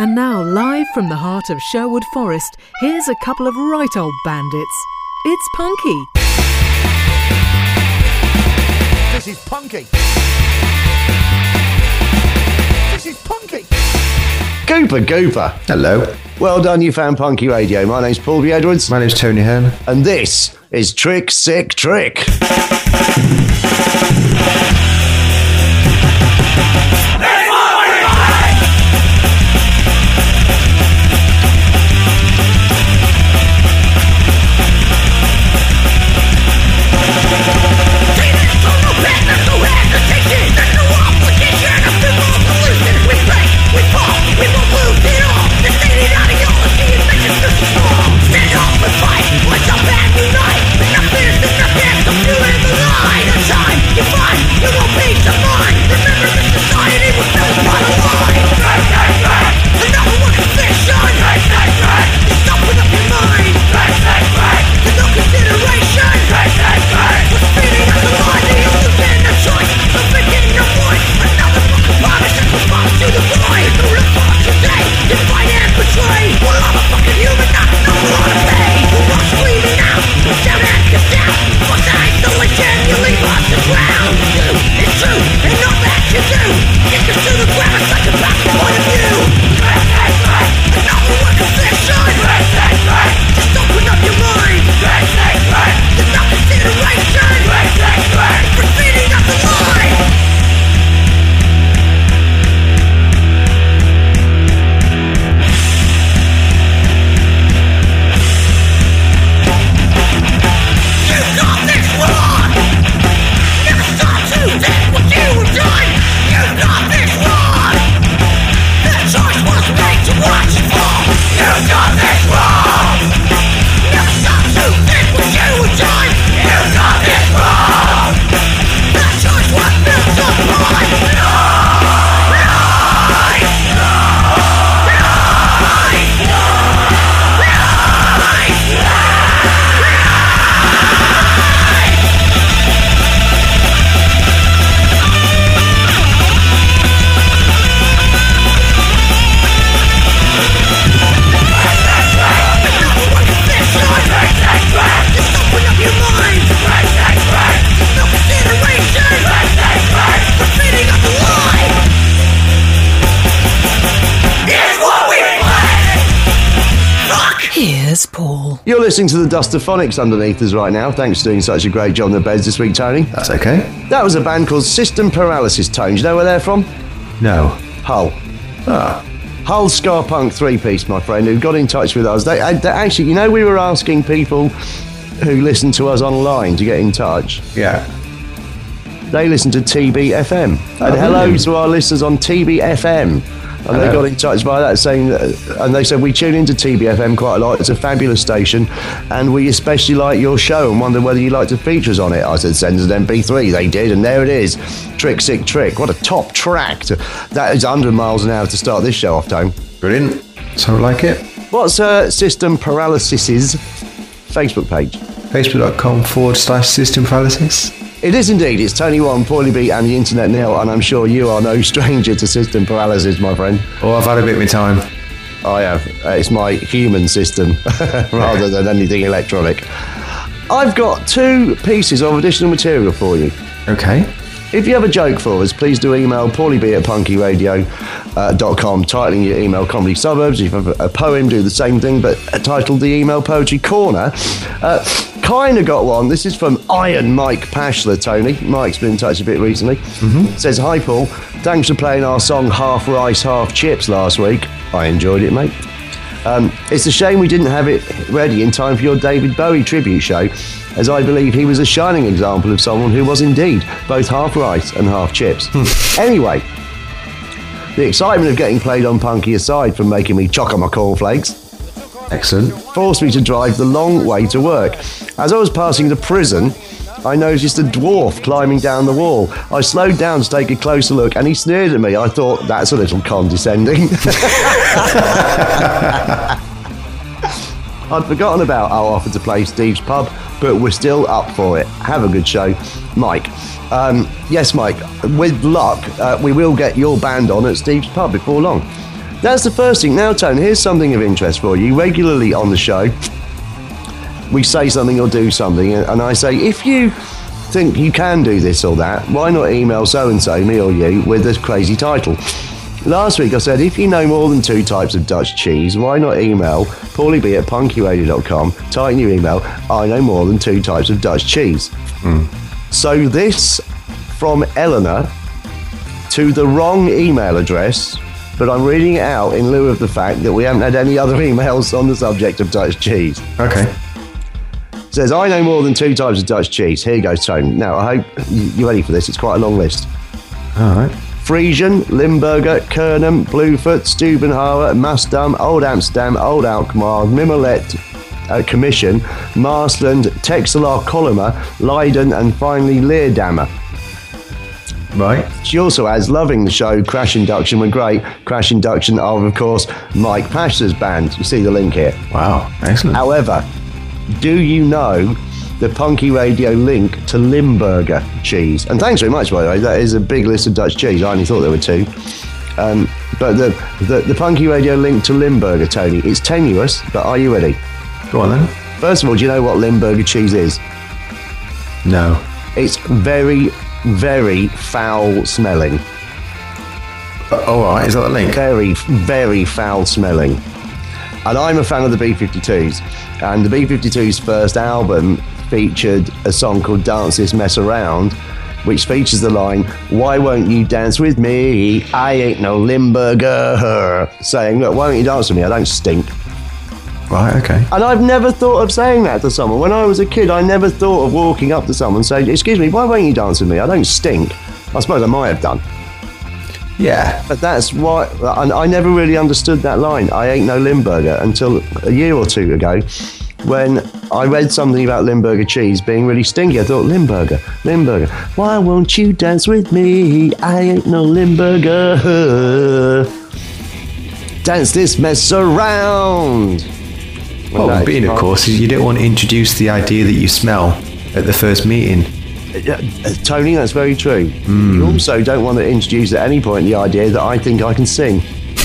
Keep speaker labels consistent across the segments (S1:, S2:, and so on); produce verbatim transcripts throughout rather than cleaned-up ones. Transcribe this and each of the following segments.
S1: And now, live from the heart of Sherwood Forest, here's a couple of right old bandits. It's Punky.
S2: This is Punky. This is Punky.
S3: Gooper, Gooper.
S4: Hello.
S3: Well done, you found Punky Radio. My name's Paul B. Edwards.
S4: My name's Tony Hearn.
S3: And this is Trick Sick Trick. You're listening to the Dustaphonics underneath us right now. Thanks for doing such a great job on the beds this week, Tony.
S4: That's okay.
S3: That was a band called System Paralysis, Tone. Do you know where they're from?
S4: No.
S3: Hull.
S4: Ah.
S3: Hull Ska Punk three-piece, my friend, who got in touch with us. They, they actually, you know, we were asking people who listen to us online to get in touch.
S4: Yeah.
S3: They listen to T B F M.
S4: Oh,
S3: and hello
S4: really?
S3: to our listeners on T B F M. And
S4: Hello.
S3: they got in touch by that, saying that, and they said, we tune into T B F M quite a lot. It's a fabulous station, and we especially like your show and wonder whether you'd like to feature us on it. I said, send us an M P three. They did, and there it is. Trick Sick Trick. What a top track. To, that is one hundred miles an hour to start this show off, Tone.
S4: Brilliant. So like it.
S3: What's uh, System Paralysis's Facebook page?
S4: Facebook.com forward slash System Paralysis.
S3: It is indeed. It's Tony One, Paulie B and the Internet Nil, and I'm sure you are no stranger to System Paralysis, my friend.
S4: Oh, I've had a bit of my time.
S3: I have. Uh, it's my human system rather than anything electronic. I've got two pieces of additional material for you.
S4: Okay.
S3: If you have a joke for us, please do email paulieb at punkyradio dot com, titling your email Comedy Suburbs. If you have a poem, do the same thing, but titled the email Poetry Corner. Uh, kind of got one. This is from Iron Mike Pashler, Tony. Mike's been in touch a bit recently. Mm-hmm. Says, hi, Paul. Thanks for playing our song Half Rice, Half Chips last week. I enjoyed it, mate. Um, it's a shame we didn't have it ready in time for your David Bowie tribute show, as I believe he was a shining example of someone who was indeed both half rice and half chips. Anyway, the excitement of getting played on Punky aside from making me chock on my cornflakes,
S4: excellent,
S3: forced me to drive the long way to work. As I was passing the prison, I noticed a dwarf climbing down the wall. I slowed down to take a closer look, and he sneered at me. I thought, that's a little condescending. I'd forgotten about our offer to play Steve's Pub, but we're still up for it. Have a good show. Mike. Um, yes, Mike, with luck, uh, we will get your band on at Steve's Pub before long. That's the first thing. Now, Tone, here's something of interest for you. Regularly on the show, we say something or do something, and I say, if you think you can do this or that, why not email so-and-so, me or you, with a crazy title? Last week I said, if you know more than two types of Dutch cheese, why not email paulieb at punky radio dot com, type in your email, I know more than two types of Dutch cheese.
S4: Mm.
S3: So this from Eleanor to the wrong email address, but I'm reading it out in lieu of the fact that we haven't had any other emails on the subject of Dutch cheese.
S4: Okay.
S3: Says, I know more than two types of Dutch cheese. Here you go, Tone. Now, I hope you're ready for this. It's quite a long list.
S4: All right.
S3: Friesian, Limburger, Kernum, Bluefoot, Stubenhauer, Maasdam, Old Amsterdam, Old Alkmaar, Mimmelet, uh, Commission, Marsland, Texelaar, Collimer, Leiden, and finally Leerdammer.
S4: Right.
S3: She also adds, loving the show, Crash Induction were great. Crash Induction are, of course, Mike Pash's band. You see the link here.
S4: Wow. Excellent.
S3: However, do you know the Punky Radio link to Limburger cheese? And thanks very much, by the way. That is a big list of Dutch cheese. I only thought there were two. Um, but the, the, the Punky Radio link to Limburger, Tony, it's tenuous, but are you ready?
S4: Go on then.
S3: First of all, do you know what Limburger cheese is?
S4: No.
S3: It's very, very foul smelling.
S4: Uh, all right. Is that the link?
S3: Very, very foul smelling. And I'm a fan of the B fifty-twos. And the B fifty-twos' first album featured a song called Dance This Mess Around, which features the line, why won't you dance with me? I ain't no Limburger. Saying, look, why won't you dance with me? I don't stink.
S4: Right, okay.
S3: And I've never thought of saying that to someone. When I was a kid, I never thought of walking up to someone and saying, excuse me, why won't you dance with me? I don't stink. I suppose I might have done.
S4: Yeah.
S3: But that's why, and I never really understood that line, I ain't no Limburger, until a year or two ago, when I read something about Limburger cheese being really stinky. I thought, Limburger, Limburger, why won't you dance with me? I ain't no Limburger. Dance this mess around.
S4: Well,
S3: Well,
S4: being, of course, you don't want to introduce the idea that you smell at the first meeting.
S3: Uh, Tony, that's very true. Mm. You also don't want to introduce at any point the idea that I think I can sing.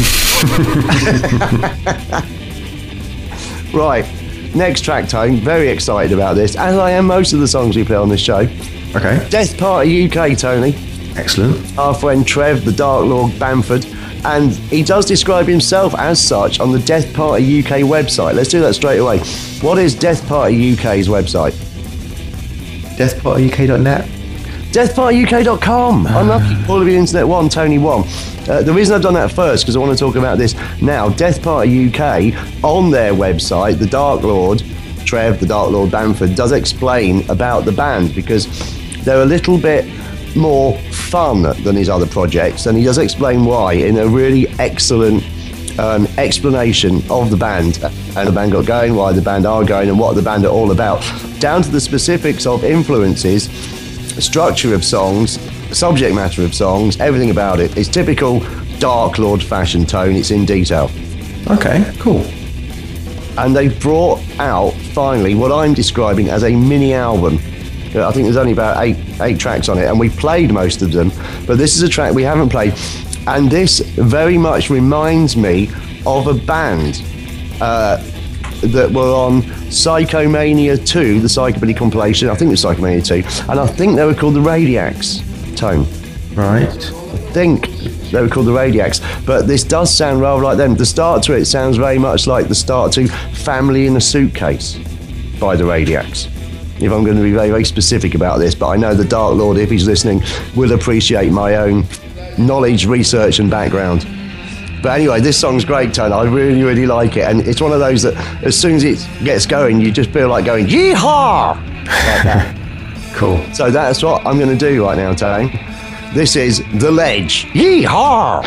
S3: Right, next track, Tone. Very excited about this, as I am most of the songs we play on this show.
S4: Okay.
S3: Death Party U K, Tony.
S4: Excellent.
S3: Our friend Trev, the Dark Lord Bamford. And he does describe himself as such on the Death Party U K website. Let's do that straight away. What is Death Party U K's website?
S4: death party U K dot net.
S3: death party U K dot com. Unlucky. All of you Internet One, Tony One. Uh, the reason I've done that first, because I want to talk about this now. Death Party U K, on their website, the Dark Lord, Trev, the Dark Lord Bamford, does explain about the band, because they're a little bit more fun than his other projects, and he does explain why in a really excellent um, explanation of the band and the band got going, why the band are going, and what the band are all about, down to the specifics of influences, structure of songs, subject matter of songs, everything about it. It's typical Dark Lord fashion, Tone. It's in detail.
S4: Okay, cool.
S3: And they've brought out finally what I'm describing as a mini album. I think there's only about eight eight tracks on it, and we played most of them, but this is a track we haven't played, and this very much reminds me of a band uh, that were on Psychomania two, the Psychobilly compilation. I think it was Psychomania two, and I think they were called the Radiacs, Tone.
S4: Right.
S3: I think they were called the Radiacs, but this does sound rather like them. The start to it sounds very much like the start to Family in a Suitcase by the Radiacs, if I'm going to be very, very specific about this. But I know the Dark Lord, if he's listening, will appreciate my own knowledge, research and background. But anyway, this song's great, Tone. I really, really like it. And it's one of those that as soon as it gets going, you just feel like going, yeehaw! Like that.
S4: Cool.
S3: So that's what I'm going to do right now, Tone. This is The Ledge. Yeehaw!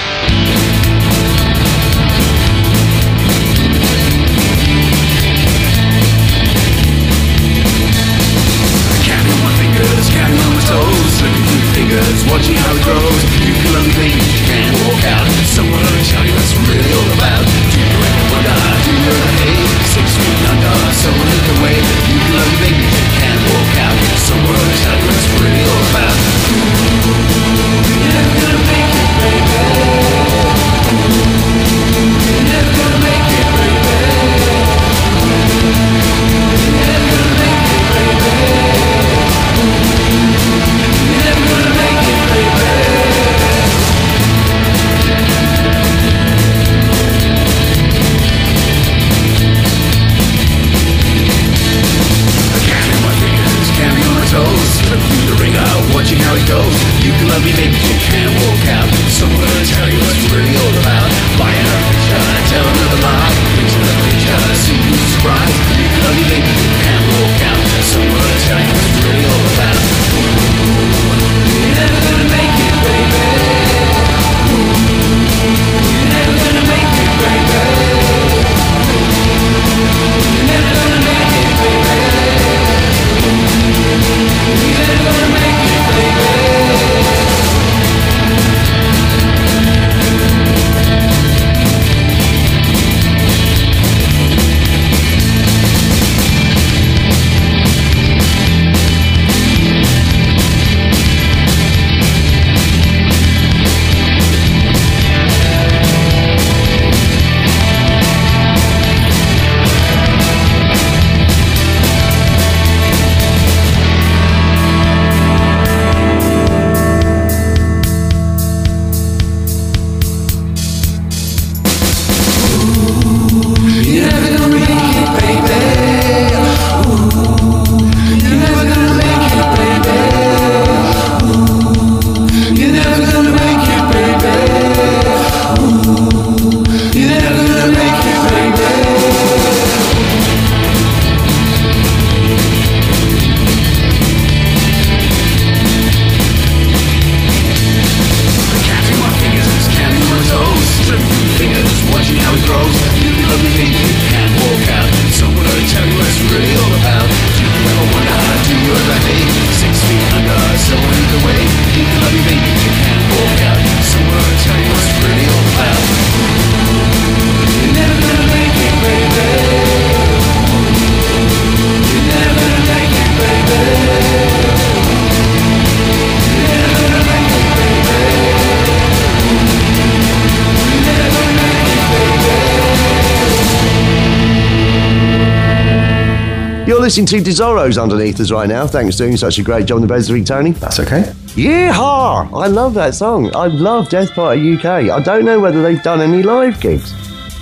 S5: Watching how it grows, you can only think you can't walk out. Someone will tell you what's really all about. Do you ever wonder, do you ever hate? Six feet under, someone look away. You can only think you can't walk out. Someone will tell you what's really all about. Ooh, you're never gonna make it, baby. Ooh. Slip through the ringer, watching how it goes. You can love me, baby, you can't walk out. Someone to tell you what it's really all about. Buy another picture, tell another lie. Fix another picture, see who's surprised. You can love me, baby, you can't walk out. Someone to tell you what it's really all about. You're never gonna make it, baby. You're never gonna make it, baby. You're never gonna make it, baby. You're never gonna make it, baby.
S3: Listening to Desoros underneath us right now. Thanks for doing such a great job on the bass, Tony.
S4: That's okay.
S3: Yeehaw! I love that song. I love Death Party U K. I don't know whether they've done any live gigs.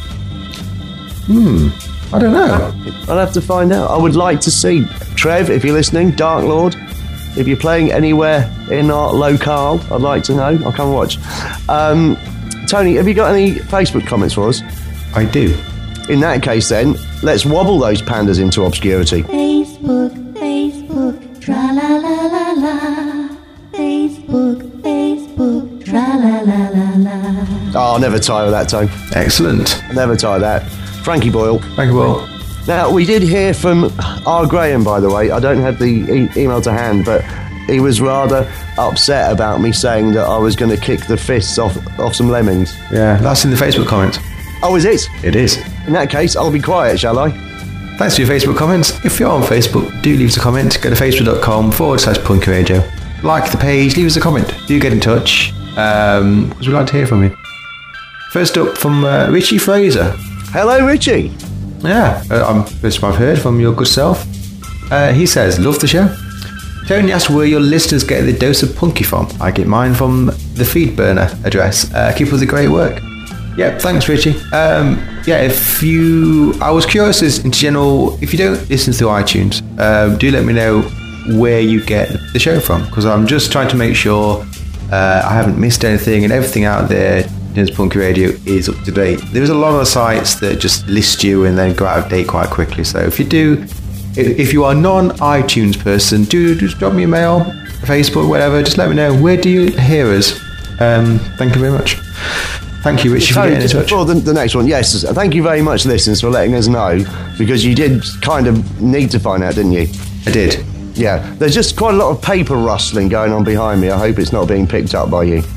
S4: Hmm. I don't know.
S3: I'll have to find out. I would like to see Trev, if you're listening, Dark Lord, if you're playing anywhere in our locale, I'd like to know. I'll come and watch. Um, Tony, have you got any Facebook comments for us?
S4: I do.
S3: In that case, then, let's wobble those pandas into obscurity.
S6: Facebook, Facebook, tra-la-la-la-la. Facebook, Facebook, tra-la-la-la-la.
S3: Oh, I'll never tire of that, Tone.
S4: Excellent.
S3: I'll never tire of that. Frankie Boyle.
S4: Thank you, Will.
S3: Now, we did hear from R. Graham, by the way. I don't have the e- email to hand, but he was rather upset about me saying that I was going to kick the fists off, off some lemmings.
S4: Yeah, that's in the Facebook comments.
S3: Oh, is it?
S4: It is.
S3: In that case, I'll be quiet, shall I?
S4: Thanks for your Facebook comments. If you're on Facebook, do leave us a comment. Go to facebook.com forward slash Punky Radio. Like the page, leave us a comment. Do get in touch, um, because we'd like to hear from you. First up from uh, Richie Fraser.
S3: Hello, Richie.
S4: Yeah, uh, I'm first time I've heard from your good self. Uh, he says, love the show. Tony asked where your listeners get the dose of punky from. I get mine from the feed burner address. Uh, keep up the great work. Yeah, thanks, Richie. Um, yeah, if you, I was curious as in general, if you don't listen through iTunes, um, do let me know where you get the show from, because I'm just trying to make sure uh, I haven't missed anything and everything out there in terms of Punky Radio is up to date. There's a lot of sites that just list you and then go out of date quite quickly. So if you do, if you are a non-iTunes person, do just drop me a mail, Facebook, whatever. Just let me know, where do you hear us? Um, thank you very much. Thank you, Richie, for getting in touch.
S3: Before the, the next one, yes, thank you very much, listeners, for letting us know, because you did kind of need to find out, didn't you?
S4: I did.
S3: Yeah, there's just quite a lot of paper rustling going on behind me. I hope it's not being picked up by you.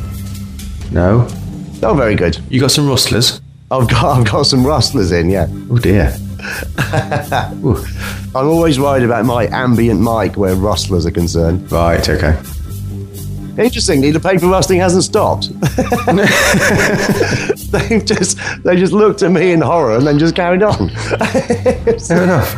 S4: No.
S3: Oh, very good.
S4: You got some rustlers?
S3: I've got I've got some rustlers in, yeah.
S4: Oh, dear.
S3: I'm always worried about my ambient mic where rustlers are concerned.
S4: Right, okay.
S3: Interestingly, the paper rustling hasn't stopped. They've just they just looked at me in horror and then just carried on.
S4: Fair enough.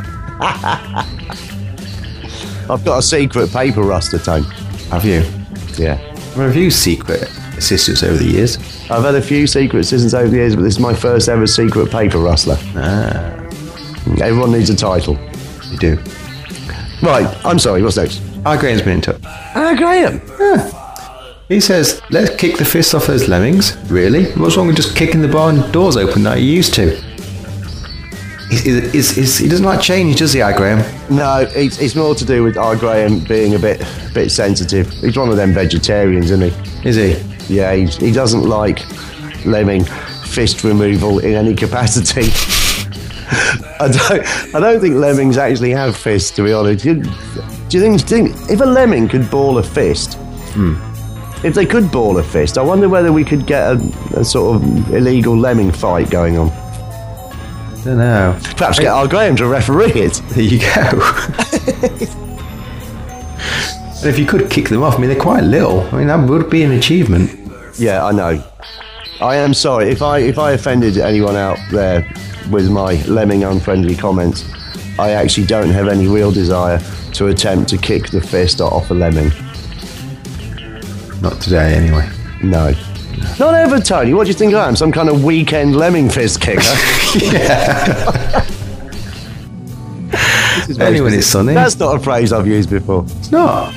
S3: I've got a secret paper ruster, Tone.
S4: Have you?
S3: Yeah.
S4: I've had a few secret assistants over the years.
S3: I've had a few secret assistants over the years, but this is my first ever secret paper rustler.
S4: Ah.
S3: Everyone needs a title.
S4: You do.
S3: Right, I'm sorry, what's next?
S4: Our Graham's been in touch.
S3: Ah, Graham.
S4: He says, let's kick the fists off those lemmings. Really? What's wrong with just kicking the barn doors open like you used to? He's, he's, he's, he doesn't like change, does he, our Graham?
S3: No, it's, it's more to do with our Graham being a bit bit sensitive. He's one of them vegetarians, isn't he?
S4: Is he?
S3: Yeah, he, he doesn't like lemming fist removal in any capacity. I don't, I don't think lemmings actually have fists, to be honest. Do you, do you think, do you think if a lemming could ball a fist,
S4: Hmm.
S3: if they could ball a fist, I wonder whether we could get a, a sort of illegal lemming fight going on.
S4: Don't know.
S3: Perhaps get our Graham to referee it.
S4: There you go. And if you could kick them off, I mean, they're quite little. I mean, that would be an achievement.
S3: Yeah, I know. I am sorry if I if I offended anyone out there with my lemming unfriendly comments. I actually don't have any real desire to attempt to kick the fist off a lemming.
S4: Not today, anyway.
S3: No. Not ever, Tony. What do you think I am? Some kind of weekend lemming fist kicker? This is very
S4: Only when it's sunny.
S3: That's not a phrase I've used before.
S4: It's not.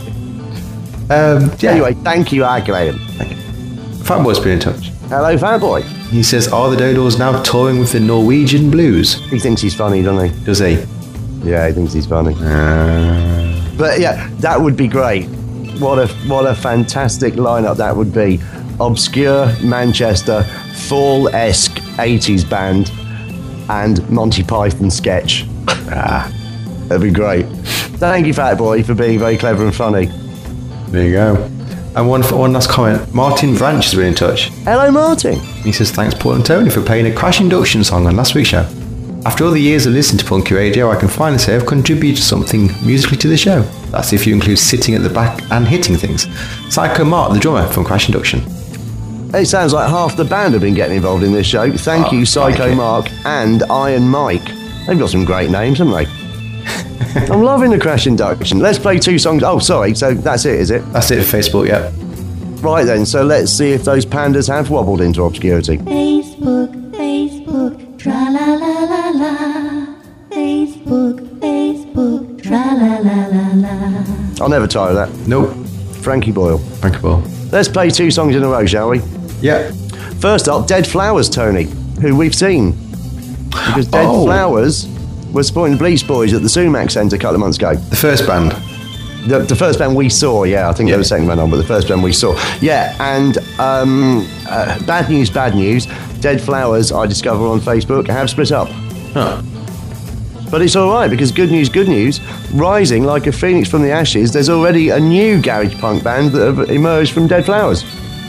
S4: um, yeah.
S3: Anyway, thank you, our Graham.
S4: Fatboy's been in touch.
S3: Hello, Fatboy.
S4: He says, are the Dodos now touring with the Norwegian Blues?
S3: He thinks he's funny, doesn't he?
S4: Does he?
S3: Yeah, he thinks he's funny.
S4: Uh,
S3: But yeah, that would be great. What a what a fantastic lineup that would be. Obscure Manchester, fall-esque eighties band, and Monty Python sketch. Ah, that'd be great. Thank you, Fat Boy, for being very clever and funny.
S4: there you go. And one one last comment. Martin Branch has been in touch.
S3: Hello, Martin.
S4: He says, thanks Paul and Tony for playing a Crash Induction song on last week's show. After all the years of listening to Punky Radio, I can finally say I've contributed something musically to the show. That's if you include sitting at the back and hitting things. Psycho Mark, the drummer from Crash Induction.
S3: It sounds like half the band have been getting involved in this show. Thank
S4: Oh,
S3: you, Psycho
S4: like it.
S3: Mark and Iron Mike. They've got some great names, haven't they? I'm loving the Crash Induction. Let's play two songs. Oh, sorry. So that's it, is it?
S4: That's it for Facebook, yeah.
S3: Right then. So let's see if those pandas have wobbled into obscurity.
S6: Facebook, Facebook, tra la la la la. Facebook, Facebook, tra la la la la.
S3: I'll never tire of that.
S4: Nope.
S3: Frankie Boyle.
S4: Thank you, Paul.
S3: Let's play two songs in a row, shall we?
S4: Yeah.
S3: First up, Dead Flowers, Tony, who we've seen. Because Dead
S4: Oh.
S3: Flowers was supporting the Bleach Boys at the Sumac Centre a couple of months ago.
S4: The first band.
S3: The, the first band we saw, yeah, I think
S4: Yeah.
S3: there was a second band on, but the first band we saw. Yeah, and um, uh, bad news, bad news. Dead Flowers, I discover on Facebook, have split up.
S4: Huh.
S3: But it's all right, because good news, good news, rising like a phoenix from the ashes, there's already a new garage punk band that have emerged from Dead Flowers.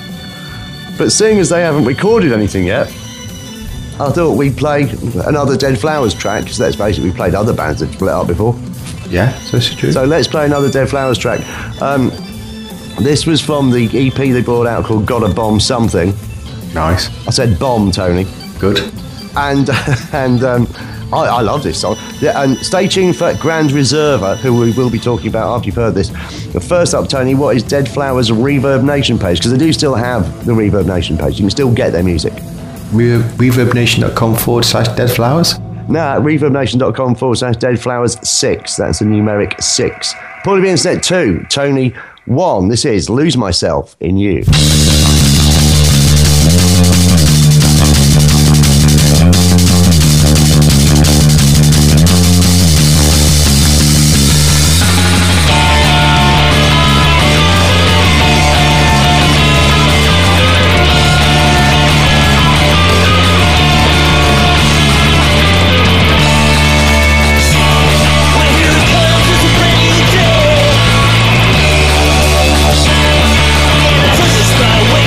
S3: But seeing as they haven't recorded anything yet, I thought we'd play another Dead Flowers track, because let's face it, we played other bands that split up before.
S4: Yeah, so it's true.
S3: So let's play another Dead Flowers track. Um, this was from the E P they brought out called Gotta Bomb Something.
S4: Nice.
S3: I said bomb, Tony.
S4: Good.
S3: And and um, I, I love this song. Yeah, and stay tuned for Grand Reserver, who we will be talking about after you've heard this. But first up, Tony, what is Dead Flowers' Reverb Nation page? Because they do still have the Reverb Nation page. You can still get their music.
S4: Re- reverbnation.com forward slash dead flowers.
S3: Now, reverbnation.com forward slash dead flowers six. That's a numeric six. Paulie B Internet two, Tony one. This is Lose Myself in You.
S5: Touch the sky.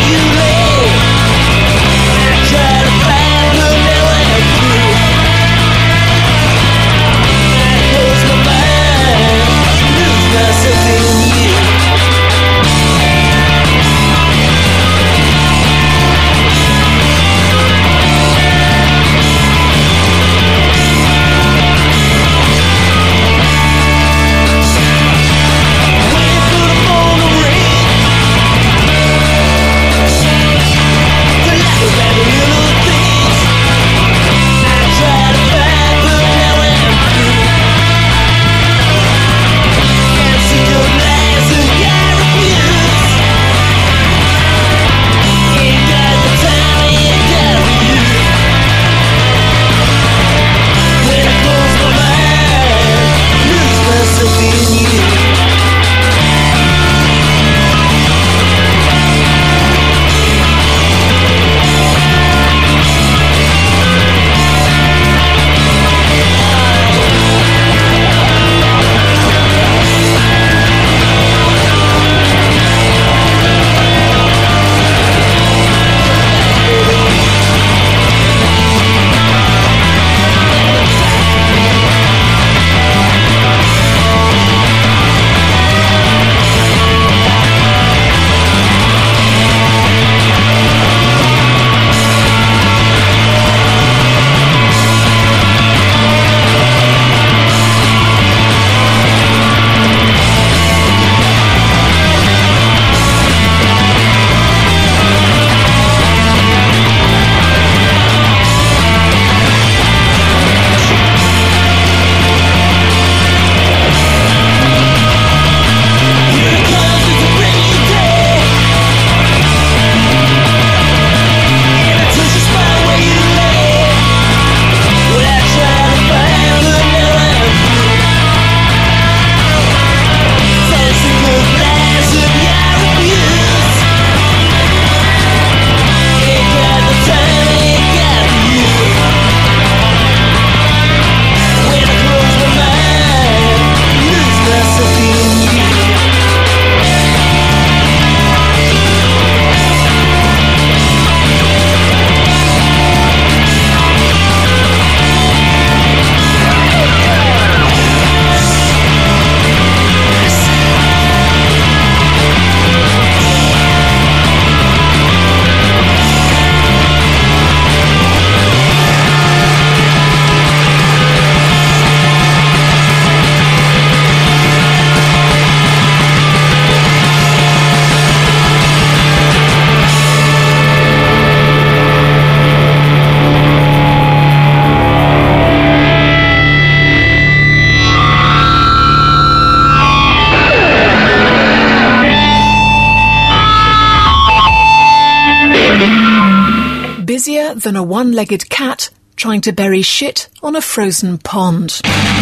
S1: easier than a one-legged cat trying to bury shit on a frozen pond.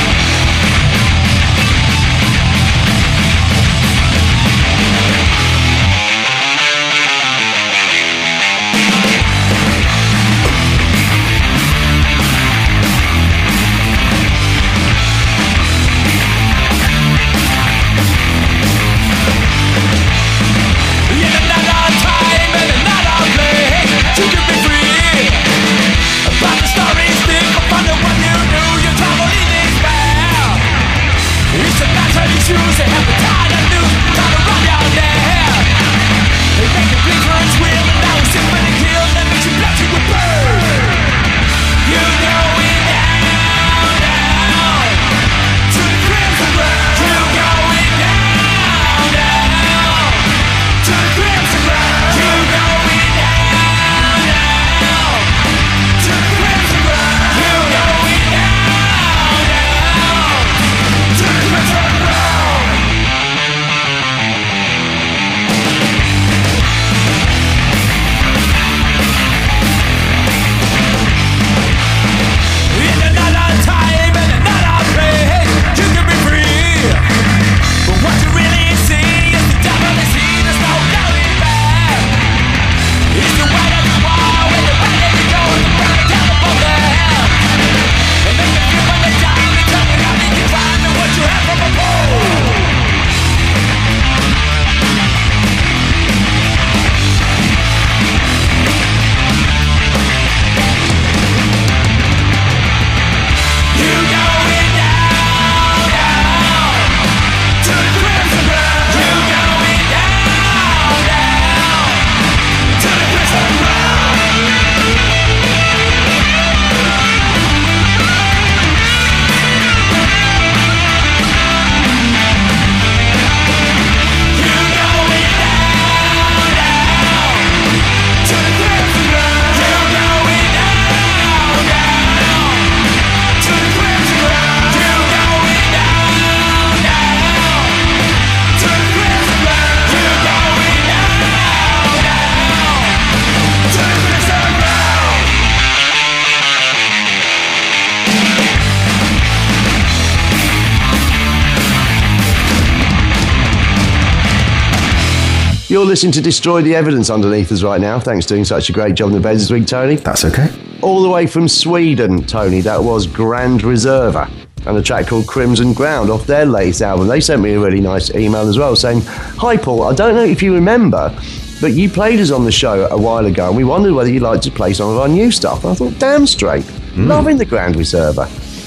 S3: You're listening to Destroy the Evidence underneath us right now. Thanks for doing such a great job in the beds this week, Tony.
S4: That's okay.
S3: All the way from Sweden, Tony, that was Grand Reserva and a track called Crimson Ground off their latest album. They sent me a really nice email as well saying, "Hi Paul, I don't know if you remember, but you played us on the show a while ago and we wondered whether you'd like to play some of our new stuff." And I thought, damn straight, mm. loving the Grand Reserva.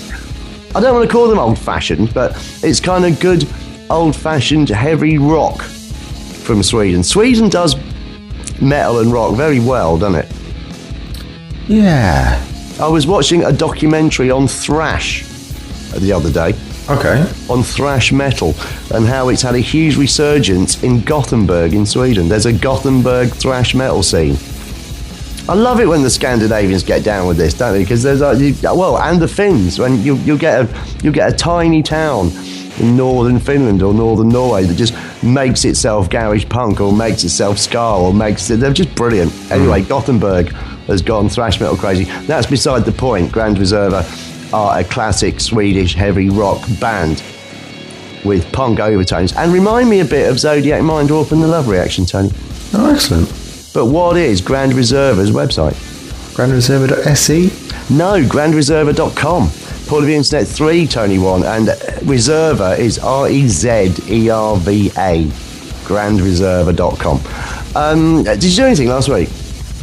S3: I don't want to call them old-fashioned, but it's kind of good old-fashioned heavy rock from Sweden. Sweden does metal and rock very well, doesn't it?
S4: Yeah.
S3: I was watching a documentary on thrash the other day.
S4: Okay.
S3: On thrash metal and how it's had a huge resurgence in Gothenburg in Sweden. There's a Gothenburg thrash metal scene. I love it when the Scandinavians get down with this, don't they? Because there's like, you, well, and the Finns. When you you get a you get a tiny town in northern Finland or northern Norway that just makes itself garage punk or makes itself ska or makes it, they're just brilliant. Anyway, mm. Gothenburg has gone thrash metal crazy. That's beside the point. Grand Reserva are a classic Swedish heavy rock band with punk overtones and remind me a bit of Zodiac Mindwarp and the Love Reaction, Tony.
S4: Oh, excellent.
S3: But what is Grand Reserva's website?
S4: grand reserva dot s e?
S3: No, grand reserva dot com. Paul of the Internet three, Tony one, and Reserva is R E Z E R V A, grand reserva dot com. Um, did you do anything last week?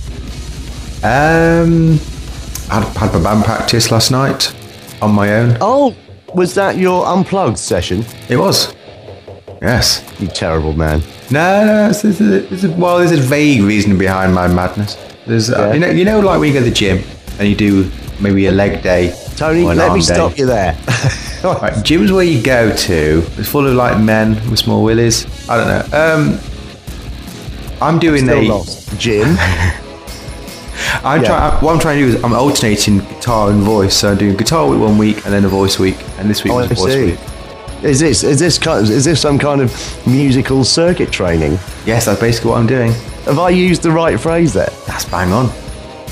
S4: Um, I had, had my band practice last night on my own.
S3: Oh, was that your unplugged session?
S4: It was. Yes.
S3: You terrible man.
S4: No, no, it's, it's, it's, well, there's a vague reason behind my madness. There's, yeah. uh, you know, you know, like when you go to the gym and you do maybe a leg day.
S3: Tony, let me stop you there.
S4: Right, gyms where you go to, it's full of like men with small willies. I don't know. Um, I'm doing
S3: Still
S4: a
S3: lost. Gym.
S4: I'm
S3: Yeah.
S4: trying. What I'm trying to do is I'm alternating guitar and voice. So I'm doing guitar week one week and then a voice week, and this week
S3: Oh,
S4: was a
S3: I
S4: voice
S3: see.
S4: week.
S3: Is this is this kind of, is this some kind of musical circuit training?
S4: Yes, that's basically what I'm doing.
S3: Have I used the right phrase there?
S4: That's bang on.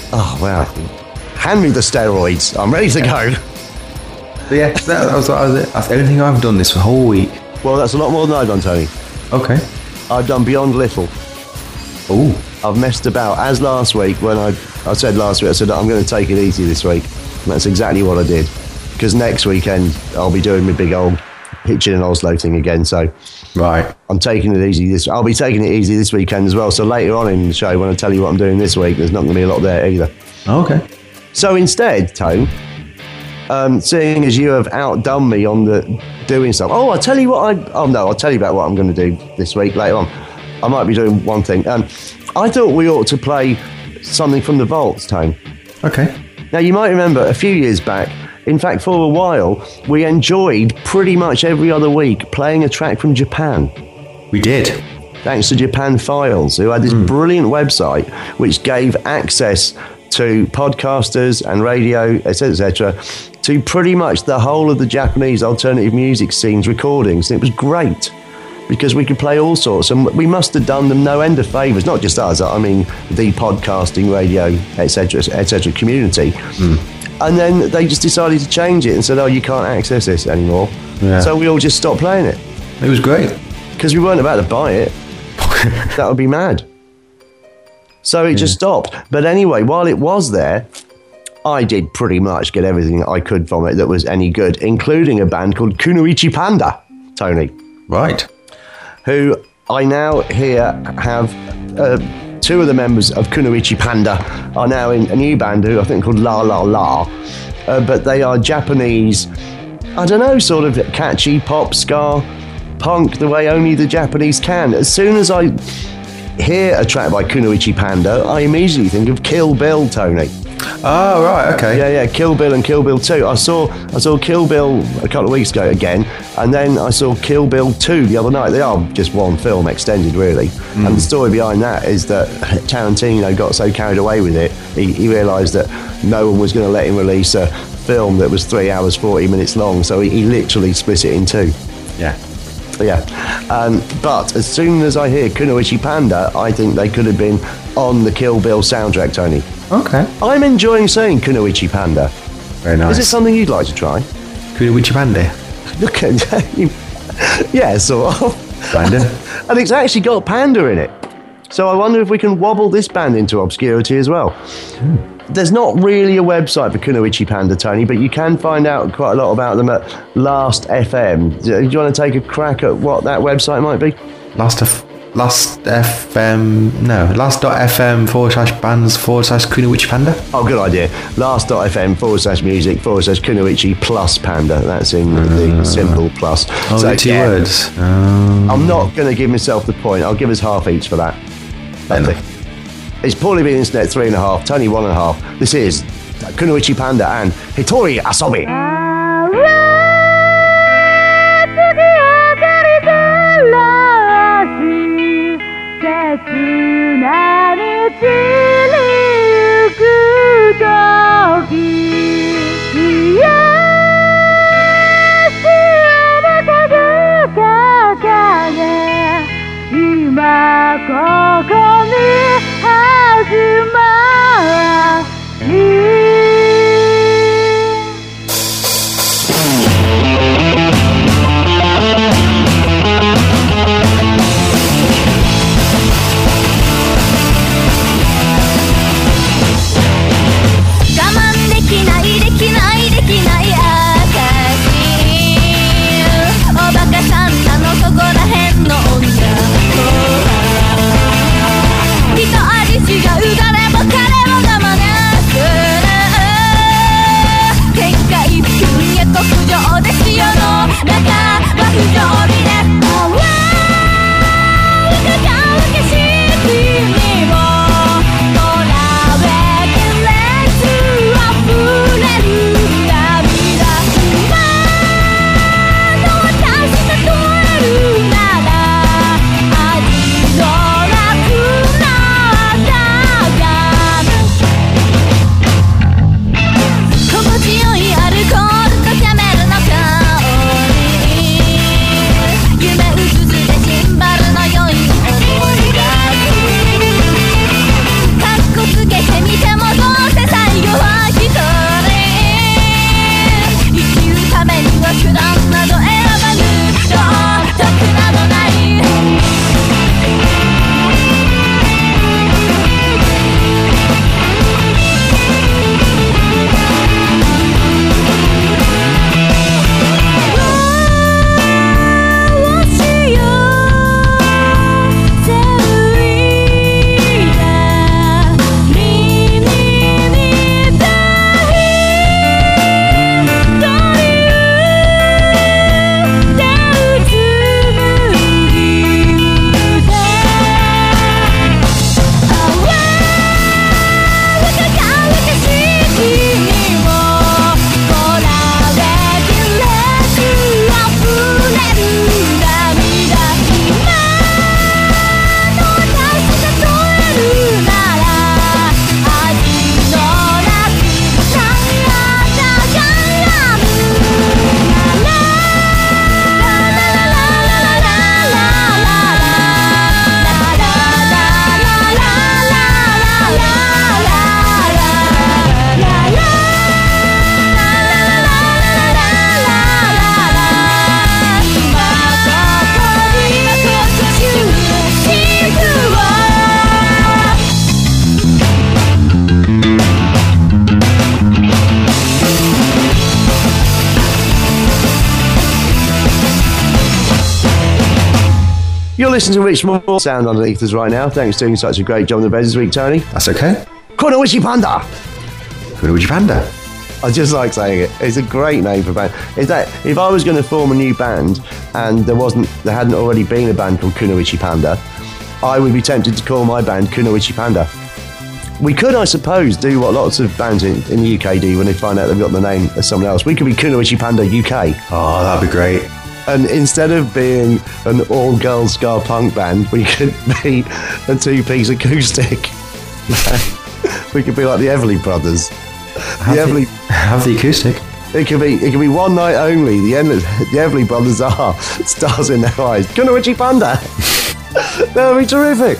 S3: Oh, wow. Hand me the steroids. I'm ready to go.
S4: But yeah, that, that, was, that was it. That's everything I've done this whole week.
S3: Well, that's a lot more than I've done, Tony.
S4: Okay.
S3: I've done beyond little.
S4: Ooh.
S3: I've messed about. As last week, when I, I said last week, I said, I'm going to take it easy this week. And that's exactly what I did. Because next weekend, I'll be doing my big old Hitchin and Oslo thing again. So
S4: right,
S3: I'm taking it easy this. I'll be taking it easy this weekend as well. So later on in the show, when I tell you what I'm doing this week, there's not going to be a lot there either.
S4: Okay.
S3: So instead, Tone, um, seeing as you have outdone me on the doing stuff. Oh, I'll tell you what I. Oh no, I'll tell you about what I'm going to do this week later on. I might be doing one thing. Um, I thought we ought to play something from the vaults, Tone.
S4: Okay.
S3: Now you might remember a few years back. In fact, for a while, we enjoyed pretty much every other week playing a track from Japan.
S4: We did.
S3: Thanks to Japan Files, who had this mm. brilliant website which gave access to podcasters and radio, et cetera, et cetera, to pretty much the whole of the Japanese alternative music scene's recordings. And it was great because we could play all sorts, and we must have done them no end of favours. Not just us, I mean the podcasting, radio, et cetera, et cetera community. Mm. And then they just decided to change it and said, oh, you can't access this anymore. Yeah. So we all just stopped playing it.
S4: It was great.
S3: Because we weren't about to buy it. That would be mad. So it yeah. just stopped. But anyway, while it was there, I did pretty much get everything I could from it that was any good, including a band called Kunoichi Panda, Tony.
S4: Right.
S3: Who I now here have... Uh, Two of the members of Kunoichi Panda are now in a new band who I think called La La La, uh, but they are Japanese, I don't know, sort of catchy pop, ska, punk, the way only the Japanese can. As soon as I hear a track by Kunoichi Panda, I immediately think of Kill Bill, Tony.
S4: Oh, right, okay.
S3: Yeah, yeah, Kill Bill and Kill Bill two. I saw I saw Kill Bill a couple of weeks ago again, and then I saw Kill Bill two the other night. They are just one film, extended really. Mm. And the story behind that is that Tarantino got so carried away with it, he, he realised that no one was going to let him release a film that was three hours, forty minutes long, so he, he literally split it in two.
S4: Yeah.
S3: Yeah, um, but as soon as I hear Kunoichi Panda, I think they could have been on the Kill Bill soundtrack, Tony.
S4: Okay.
S3: I'm enjoying saying Kunoichi Panda.
S4: Very nice.
S3: Is it something you'd like to try?
S4: Kunoichi Panda?
S3: Look at you. Yeah, sort of.
S4: Panda.
S3: And it's actually got Panda in it. So I wonder if we can wobble this band into obscurity as well. Hmm. There's not really a website for Kunoichi Panda, Tony, but you can find out quite a lot about them at Last F M. Do you want to take a crack at what that website might be?
S4: Last F... Last F M... No. Last.fm forward slash bands forward slash Kunoichi Panda?
S3: Oh, good idea. Last.fm forward slash music forward slash Kunoichi plus Panda. That's in uh, the symbol plus.
S4: Oh, so, two yeah, words. Um,
S3: I'm not going to give myself the point. I'll give us half each for that. Lovely. It's Poorly Being Internet three and a half, Tony one and a half. This is Kunoichi Panda and Hitori Asobi.
S7: Hito ありしがうだれば
S3: You're listening to Rich Moore sound underneath us right now. Thanks for doing such a great job on the bed this week, Tony.
S4: That's okay.
S3: Kunoichi Panda.
S4: Kunoichi Panda.
S3: I just like saying it. It's a great name for a band. Is that if I was going to form a new band and there wasn't, there hadn't already been a band called Kunoichi Panda, I would be tempted to call my band Kunoichi Panda. We could, I suppose, do what lots of bands in, in the U K do when they find out they've got the name of someone else. We could be Kunoichi Panda U K.
S4: Oh, that'd be great.
S3: And instead of being an all-girls ska punk band, we could be a two-piece acoustic. We could be like the Everly Brothers.
S4: Have
S3: the
S4: the,
S3: Everly,
S4: have the acoustic.
S3: it could be it could be one night only. The endless, the Everly Brothers are stars in their eyes. Kunoichi Panda. That would be terrific.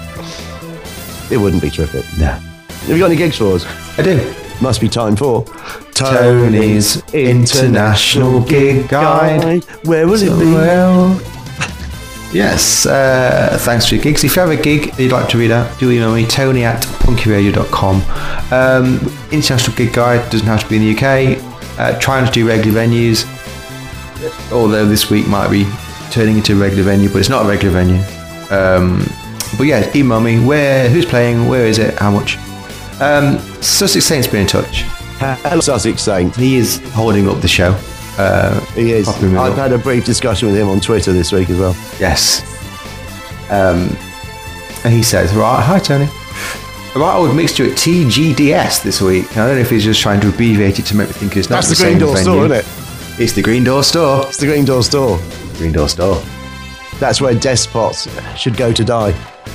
S3: It wouldn't be terrific.
S4: No.
S3: Have you got any gigs for us?
S4: I do.
S3: Must be time for
S4: Tony's International Gig Guide.
S3: Where will it be?
S4: Well, yes. Uh, thanks for your gigs. If you have a gig that you'd like to read out, do email me, Tony at punky radio dot com. Um, International Gig Guide doesn't have to be in the U K. Uh, trying to do regular venues, although this week might be turning into a regular venue, but it's not a regular venue. Um, but yeah, email me. Where? Who's playing? Where is it? How much? Um, Sussex Saint's been in touch.
S3: Hello, Sussex Saint.
S4: He is holding up the show. Uh,
S3: He is.
S4: properly
S3: I've
S4: up.
S3: had a brief discussion with him on Twitter this week as well.
S4: Yes. Um, and he says, right, hi Tony. Right old mixture at T G D S this week. I don't know if he's just trying to abbreviate it to make me think it's not
S3: That's
S4: the,
S3: the Green
S4: same
S3: Door
S4: venue.
S3: Store, isn't it?
S4: It's the Green Door Store.
S3: It's the Green Door Store.
S4: Green Door Store.
S3: That's where despots should go to die.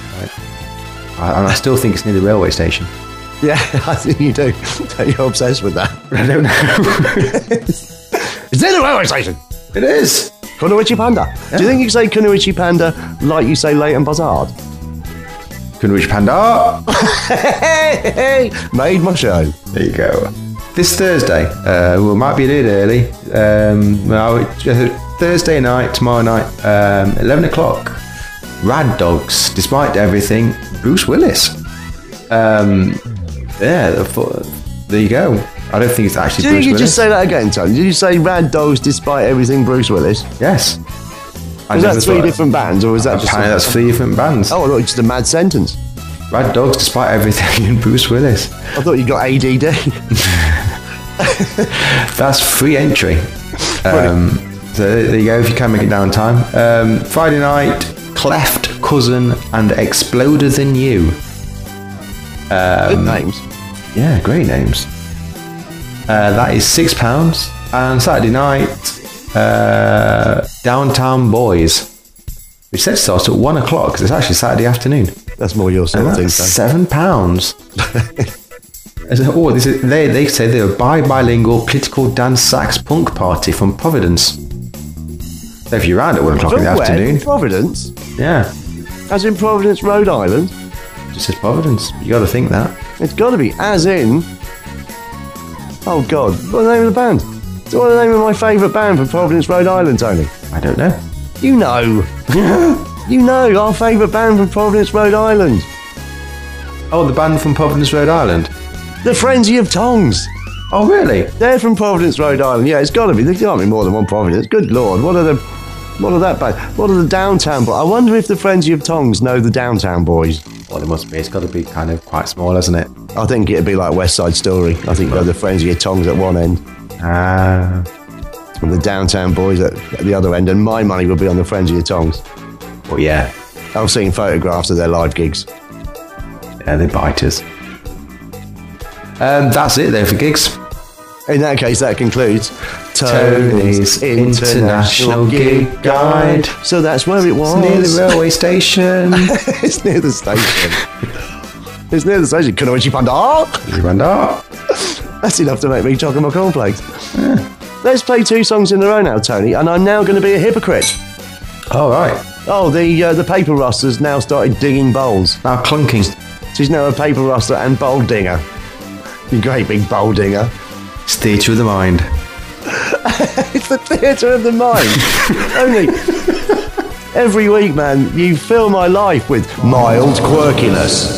S4: I, and I still think it's near the railway station.
S3: Yeah, I think you do. You're obsessed with that.
S4: I don't know.
S3: It's near the railway station.
S4: It is.
S3: Kunoichi Panda. Do you think you say Kunoichi Panda like you say Leighton Buzzard?
S4: Kunoichi Panda.
S3: Hey, hey, made my show.
S4: There you go. This Thursday, uh, we might be a little early. Um, well, uh, Thursday night, tomorrow night, um, eleven o'clock. Rad Dogs, despite everything, Bruce Willis. Um, yeah, the fo- there you go. I don't think it's actually
S3: Did
S4: Bruce
S3: you
S4: Willis.
S3: just say that again, Tony? Did you say Rad Dogs despite everything Bruce Willis?
S4: Yes. I
S3: Was
S4: never
S3: that three
S4: thought-
S3: different bands, or was that just...
S4: Apparently that's three different bands.
S3: Oh, I thought it was just a mad sentence.
S4: Rad Dogs, despite everything, and Bruce Willis.
S3: I thought you got A D D.
S4: That's free entry. Um, so there you go, if you can make it down in time. Um, Friday night, Cleft, Cousin, and Exploder Than You.
S3: Good names.
S4: Yeah, great names. Uh, that is six pounds. And Saturday night, uh, Downtown Boys. Which said starts at one o'clock because it's actually Saturday afternoon.
S3: That's more your sort
S4: And
S3: of thing,
S4: that's
S3: Tony.
S4: seven pounds. Oh, this is, they they say they're a bi-bilingual political dance sax punk party from Providence. So if you're around at one o'clock in the
S3: From where?
S4: afternoon,
S3: Providence?
S4: yeah,
S3: As in Providence, Rhode Island?
S4: just says Providence. You got to think that.
S3: It's got to be as in... Oh, God. What's the name of the band? What's the name of my favourite band from Providence, Rhode Island, Tony?
S4: I don't know.
S3: You know. You know, our favourite band from Providence, Rhode Island.
S4: Oh, the band from Providence, Rhode Island.
S3: The Frenzy of Tongs.
S4: Oh, really?
S3: They're from Providence, Rhode Island. Yeah, it's got to be. There can't be more than one Providence. Good Lord. What are the... What are that band? What are the Downtown Boys? I wonder if the Frenzy of Tongs know the Downtown Boys.
S4: Well, it must be. It's got to be kind of quite small, hasn't it?
S3: I think it'd be like West Side Story. I think they're the Frenzy of Tongs at one end
S4: Ah,
S3: and the Downtown Boys at, at the other end, and my money would be on the Frenzy of Tongs.
S4: well, yeah.
S3: I've seen photographs of their live gigs.
S4: Yeah, they're biters. Um, that's it there for gigs.
S3: In that case, that concludes
S4: Tony's International Gig Guide.
S3: So that's where it was.
S4: Near the railway station.
S3: It's near the station. It's near the station. Kunoichi Panda. That's enough to make me chocolate my cornflakes. Yeah. Let's play two songs in a row now, Tony, and I'm now going to be a hypocrite.
S4: All right.
S3: Oh, the uh, the paper ruster's now started digging bowls.
S4: Now clunking.
S3: She's now a paper ruster and bowl dinger. You great big bowl dinger.
S4: It's theatre of the mind.
S3: It's the theatre of the mind. Only every week, man, you fill my life with mild quirkiness.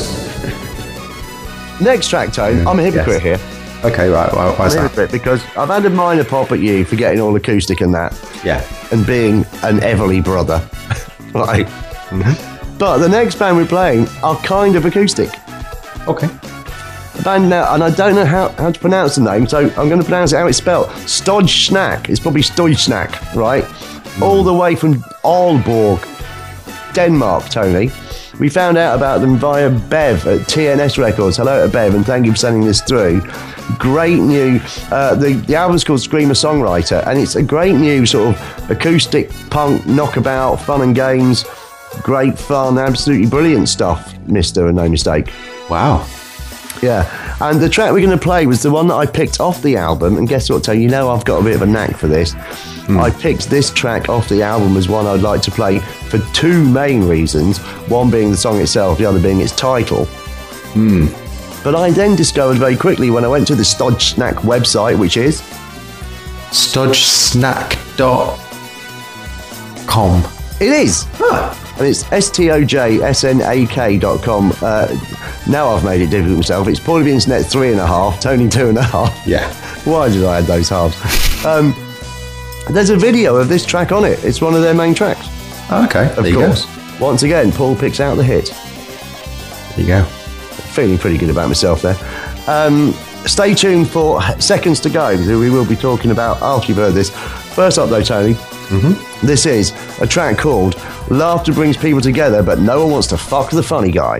S3: Next track, Tone. I'm a hypocrite
S4: Yes.
S3: here.
S4: Okay, right. Well, why's
S3: I'm a
S4: that?
S3: hypocrite because I've had a minor pop at you for getting all acoustic and that,
S4: Yeah.
S3: and being an Everly brother. Right. Mm-hmm. But the next band we're playing are kind of acoustic.
S4: Okay.
S3: The band now, and I don't know how, how to pronounce the name, so I'm going to pronounce it how it's spelled. Stodge Snack. It's probably Stodge Snack, right? Mm. All the way from Aalborg, Denmark, Tony. We found out about them via Bev at T N S Records. Hello to Bev, and thank you for sending this through. Great new, uh, the, the album's called Screamer Songwriter, and it's a great new sort of acoustic punk knockabout, fun and games, great fun, absolutely brilliant stuff, Mister and no mistake.
S4: Wow.
S3: Yeah, and the track we're going to play was the one that I picked off the album, and guess what, Tony? You know I've got a bit of a knack for this. Mm. I picked this track off the album as one I'd like to play for two main reasons, one being the song itself, the other being its title.
S4: Hmm.
S3: But I then discovered very quickly when I went to the Stodge Snack website, which is
S4: stodge snack dot com.
S3: It is. Huh. And it's S T O J S N A K dot com. Uh, now I've made it difficult myself. It's Paulie B Internet three and a half, Tony two and a half.
S4: Yeah.
S3: Why did I add those halves? um, there's a video of this track on it. It's one of their main tracks.
S4: Oh, okay.
S3: Of
S4: there
S3: course.
S4: You go.
S3: Once again, Paul picks out the hit.
S4: There you go.
S3: Feeling pretty good about myself there. Um, stay tuned for Seconds to Go, who we will be talking about after you've heard this. First up though, Tony, mm-hmm. this is a track called Laughter Brings People Together, but no one wants to fuck the funny guy.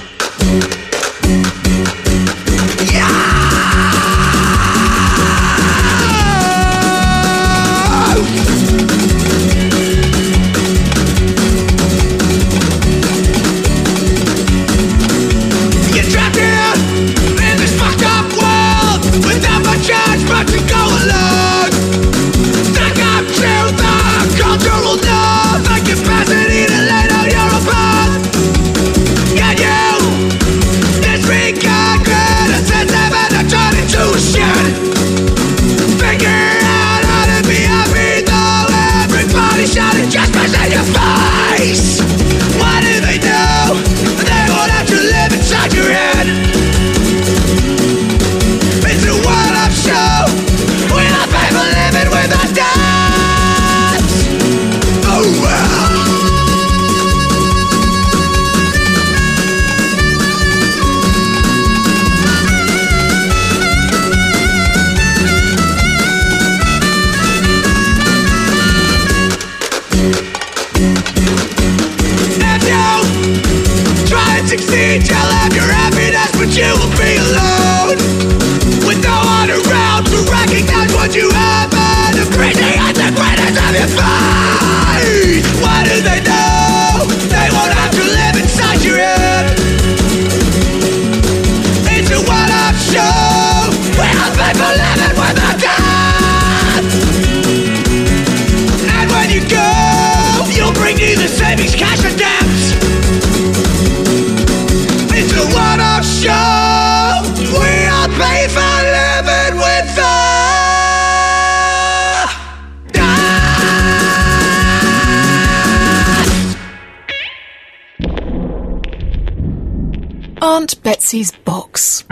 S1: Aunt Betsy's box.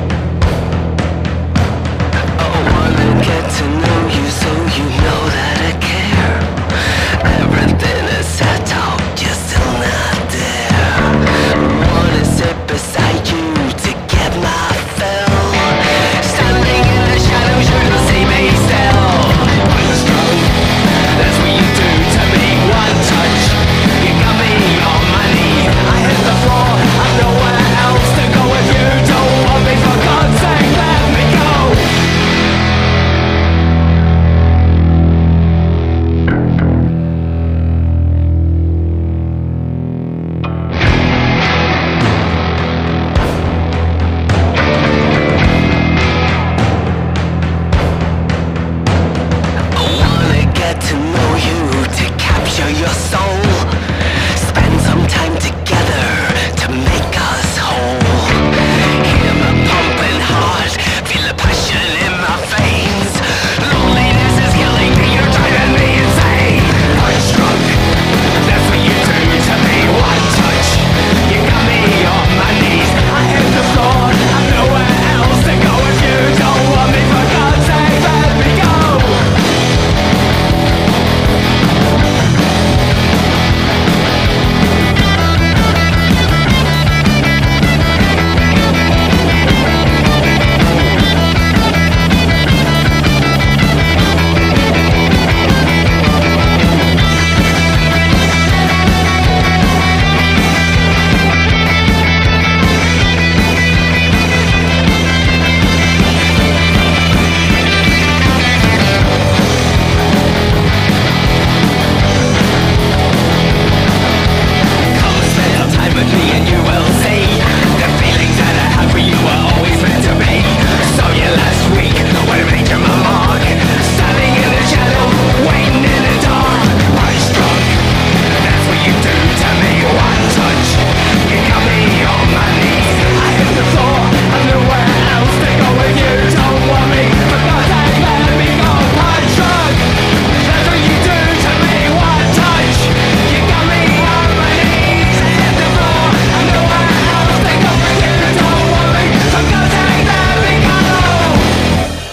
S7: Get to know you so you know that I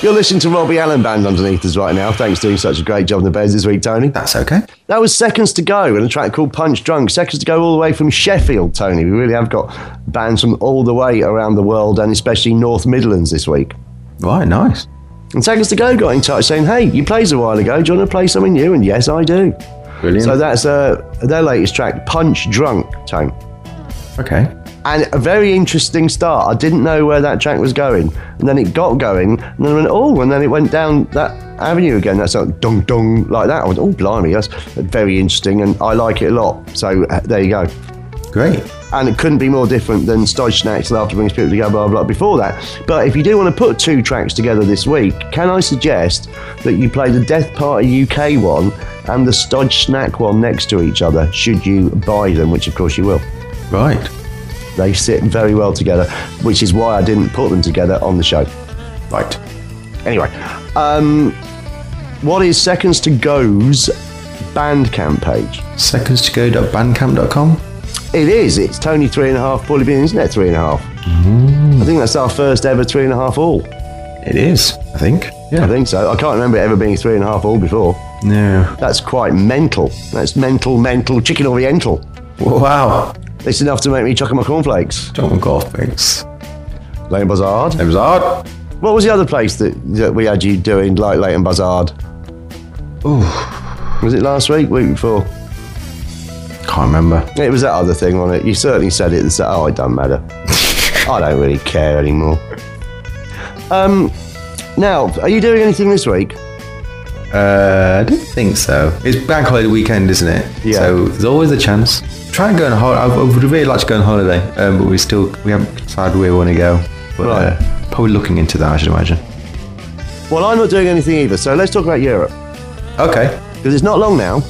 S3: You're listening to Robbie Allen Band underneath us right now. Thanks for doing such a great job on the beds this week, Tony.
S4: That's okay.
S3: That was Seconds to Go and a track called Punch Drunk. Seconds to Go all the way from Sheffield, Tony. We really have got bands from all the way around the world and especially North Midlands this week.
S4: Right, nice.
S3: And Seconds to Go got in touch saying, hey, you played a while ago. Do you want to play something new? And yes, I do.
S4: Brilliant.
S3: So that's uh, their latest track, Punch Drunk, Tony.
S4: Okay.
S3: And a very interesting start. I didn't know where that track was going. And then it got going. And then I went, oh, and then it went down that avenue again. That's like dung dung like that. I went, oh, blimey, that's very interesting. And I like it a lot. So uh, there you go.
S4: Great.
S3: And it couldn't be more different than Stodge Snacks, Laughter Brings People Together, blah, blah, before that. But if you do want to put two tracks together this week, can I suggest that you play the Death Party U K one and the Stodge Snack one next to each other, should you buy them, which of course you will.
S4: Right.
S3: They sit very well together, which is why I didn't put them together on the show.
S4: Right.
S3: Anyway, um, what is Seconds to Go's Bandcamp page?
S4: seconds to go dot bandcamp dot com.
S3: It is. It's Tony three and a half, Paulie B Internet three and a half. Mm. I think that's our first ever three and a half all.
S4: It is, I think. Yeah.
S3: I think so. I can't remember it ever being three and a half all before.
S4: No.
S3: That's quite mental. That's mental, mental, chicken oriental.
S4: Wow.
S3: It's enough to make me chuck on my cornflakes.
S4: John Golfings.
S3: Leighton Buzzard.
S4: It was hard.
S3: What was the other place that, that we had you doing like Leighton Buzzard?
S4: Ooh.
S3: Was it last week? Week before?
S4: Can't remember.
S3: It was that other thing on it. You certainly said it. That, oh, it doesn't matter. I don't really care anymore. Um, now, are you doing anything this week?
S4: Uh, I don't think so. It's bank holiday weekend, isn't it?
S3: Yeah.
S4: So there's always a chance. Try and go on a holiday. I would really like to go on holiday, um, but we still we haven't decided where we want to go. But
S3: Right.
S4: uh, probably looking into that, I should imagine.
S3: Well, I'm not doing anything either. So let's talk about Europe.
S4: Okay.
S3: Because it's not long now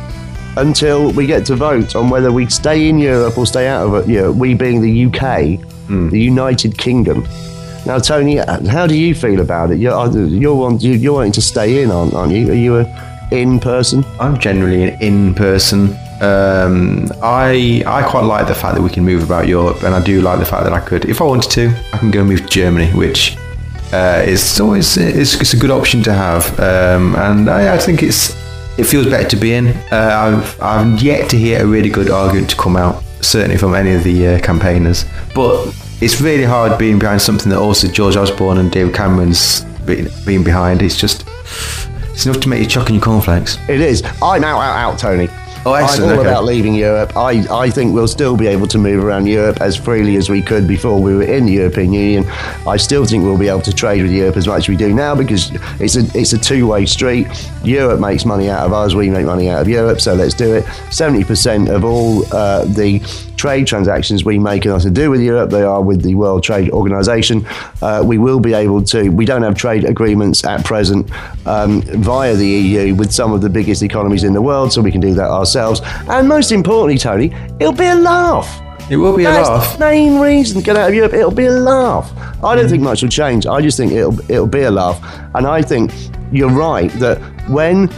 S3: until we get to vote on whether we stay in Europe or stay out of it. Europe, we being the U K,
S4: Mm.
S3: the United Kingdom. Now, Tony, how do you feel about it? You're you're, want, you're wanting to stay in, aren't, aren't you? Are you a in person?
S4: I'm generally an in person. Um, I I quite like the fact that we can move about Europe, and I do like the fact that I could, if I wanted to, I can go move to Germany, which uh, is always it's, it's a good option to have. Um, and I, I think it's it feels better to be in. Uh, I've I've yet to hear a really good argument to come out, certainly from any of the uh, campaigners. But it's really hard being behind something that also George Osborne and David Cameron's being, being behind. It's just it's enough to make you chuck in your cornflakes.
S3: It is. I'm out, out, out, Tony.
S4: Oh, excellent.
S3: I'm all
S4: Okay.
S3: about leaving Europe. I, I think we'll still be able to move around Europe as freely as we could before we were in the European Union. I still think we'll be able to trade with Europe as much as we do now because it's a it's a two-way street. Europe makes money out of us, we make money out of Europe, so let's do it. seventy percent of all uh, the trade transactions we make are nothing to do with Europe. They are with the World Trade Organization. Uh, we will be able to, we don't have trade agreements at present um, via the E U with some of the biggest economies in the world, so we can do that ourselves. And most importantly, Tony, it'll be a laugh.
S4: It will be a
S3: That's
S4: laugh.
S3: the main reason to get out of Europe. It'll be a laugh. I don't think much will change. I just think it'll it'll be a laugh. And I think you're right that when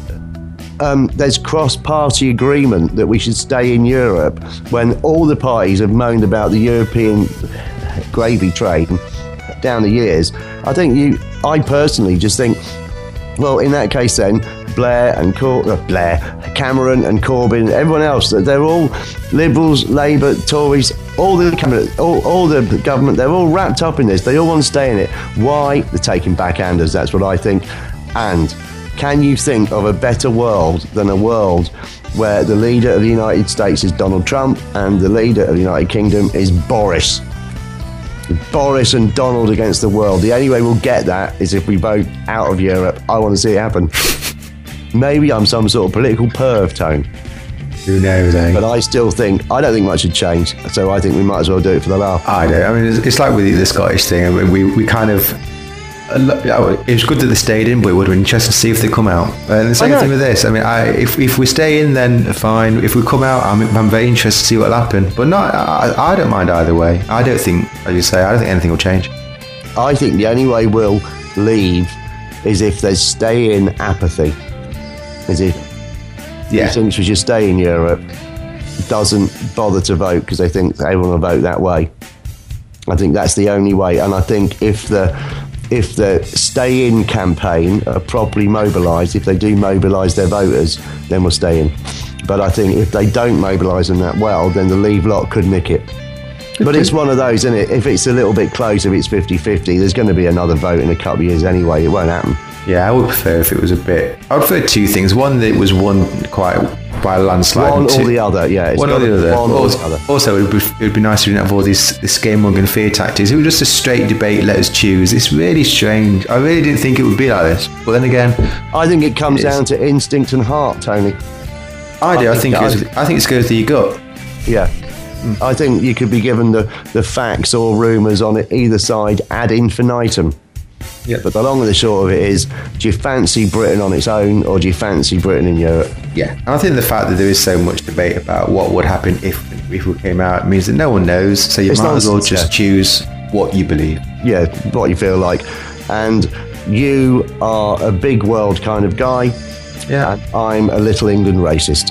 S3: um, there's cross-party agreement that we should stay in Europe, when all the parties have moaned about the European gravy train down the years, I think you. I personally just think, well, in that case, then Blair and Cor- uh, Blair, Cameron and Corbyn, everyone else, they're all Liberals, Labour, Tories, all the cabinet, all, all the government, they're all wrapped up in this. They all want to stay in it. Why? They're taking backhanders. That's what I think. And can you think of a better world than a world where the leader of the United States is Donald Trump and the leader of the United Kingdom is Boris? Boris and Donald against the world. The only way we'll get that is if we vote out of Europe. I want to see it happen. Maybe I'm some sort of political perv, Tone.
S4: Who knows, eh?
S3: But I still think, I don't think much would change. So I think we might as well do it for the laugh.
S4: I don't. I mean, it's, it's like with the Scottish thing. I mean, we we kind of. It was good that they stayed in, but it would have been interesting to see if they come out. And the same
S3: I know.
S4: thing with this. I mean, I, if if we stay in, then fine. If we come out, I'm, I'm very interested to see what'll happen. But not, I, I don't mind either way. I don't think, as you say, I don't think anything will change.
S3: I think the only way we'll leave is if there's stay-in apathy. Is if
S4: Yeah.
S3: who thinks we should stay in Europe doesn't bother to vote because they think everyone will vote that way. I think that's the only way. And I think if the if the Stay In campaign are properly mobilised, if they do mobilise their voters, then we'll stay in. But I think if they don't mobilise them that well, then the Leave lot could nick it. But it's one of those, isn't it? If it's a little bit close, if it's fifty-fifty, there's going to be another vote in a couple of years anyway. It won't happen.
S4: Yeah, I would prefer if it was a bit... I would prefer two things. One, that it was won quite by a landslide.
S3: One
S4: two,
S3: or the other, yeah. It's
S4: one or the other.
S3: One or
S4: also,
S3: the other.
S4: also, it would, be, it would be nice if we didn't have all these, this scaremongering fear tactics. It was just a straight debate, let us choose. It's really strange. I really didn't think it would be like this. But then again...
S3: I think it comes
S4: it
S3: down to instinct and heart, Tony.
S4: I do. I think,
S3: I
S4: I think,
S3: think,
S4: it, I think it's goes to your gut.
S3: Yeah. Mm. I think you could be given the, the facts or rumours on it either side ad infinitum.
S4: Yeah.
S3: But the long and the short of it is, do you fancy Britain on its own or do you fancy Britain in Europe?
S4: Yeah. And I think the fact that there is so much debate about what would happen if if it came out means that no one knows. So you
S3: It's
S4: might as well
S3: nonsense,
S4: just
S3: yeah.
S4: choose what you believe.
S3: Yeah, what you feel like. And you are a big world kind of guy.
S4: Yeah.
S3: And I'm a little England racist.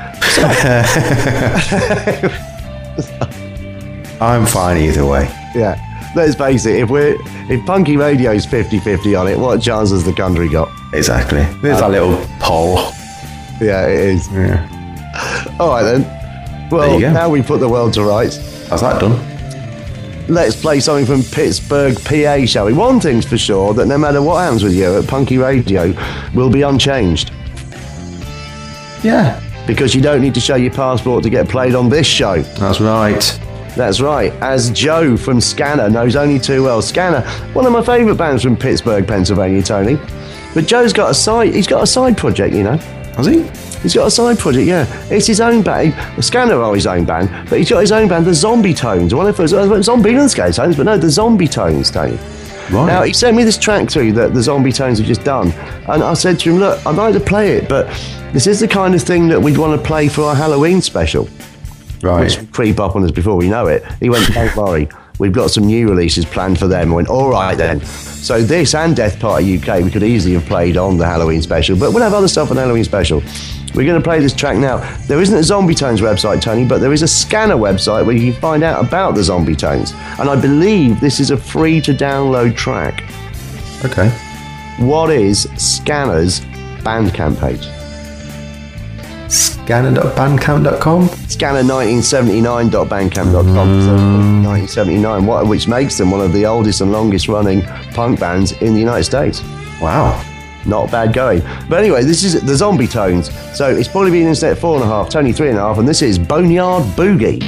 S4: I'm fine either way.
S3: Yeah. Let's face it, if we're if Punky Radio's fifty-fifty on it, what chance has the country got?
S4: Exactly. There's that little poll.
S3: Yeah, it is.
S4: Yeah.
S3: All right then.
S4: There
S3: Well,
S4: you go.
S3: now we put the world to rights.
S4: How's that done?
S3: Let's play something from Pittsburgh, P A, shall we? One thing's for sure, that no matter what happens with you at Punky Radio will be unchanged.
S4: Yeah.
S3: Because you don't need to show your passport to get played on this show.
S4: That's right.
S3: That's right, as Joe from Scanner knows only too well. Scanner, one of my favourite bands from Pittsburgh, Pennsylvania, Tony. But Joe's got a side, he's got a side project, you know.
S4: Has he?
S3: He's got a side project, yeah. It's his own band. Scanner are his own band, but he's got his own band, the Zombie Tones. One of us, Zombie and Scare Tones, but no, the Zombie Tones, Tony.
S4: Right.
S3: Now, he sent me this track through that the Zombie Tones have just done. And I said to him, look, I'd like to play it, but this is the kind of thing that we'd want to play for our Halloween special.
S4: Right.
S3: Which will creep up on us before we know it. He went, don't worry, we've got some new releases planned for them. I went, all right then. So this and Death Party U K, we could easily have played on the Halloween special, but we'll have other stuff on the Halloween special. We're going to play this track now. There isn't a Zombie Tones website, Tony, but there is a Scanner website where you can find out about the Zombie Tones. And I believe this is a free to download track.
S4: Okay.
S3: What is Scanner's Bandcamp page?
S4: scanner dot bandcamp dot com.
S3: scanner nineteen seventy-nine dot bandcamp dot com. So nineteen seventy-nine, what, which makes them one of the oldest and longest running punk bands in the United States.
S4: Wow.
S3: Not bad going. But anyway, this is the Zombie Tones. So it's probably been internet four and a half, Tony three and a half, and this is Boneyard Boogie.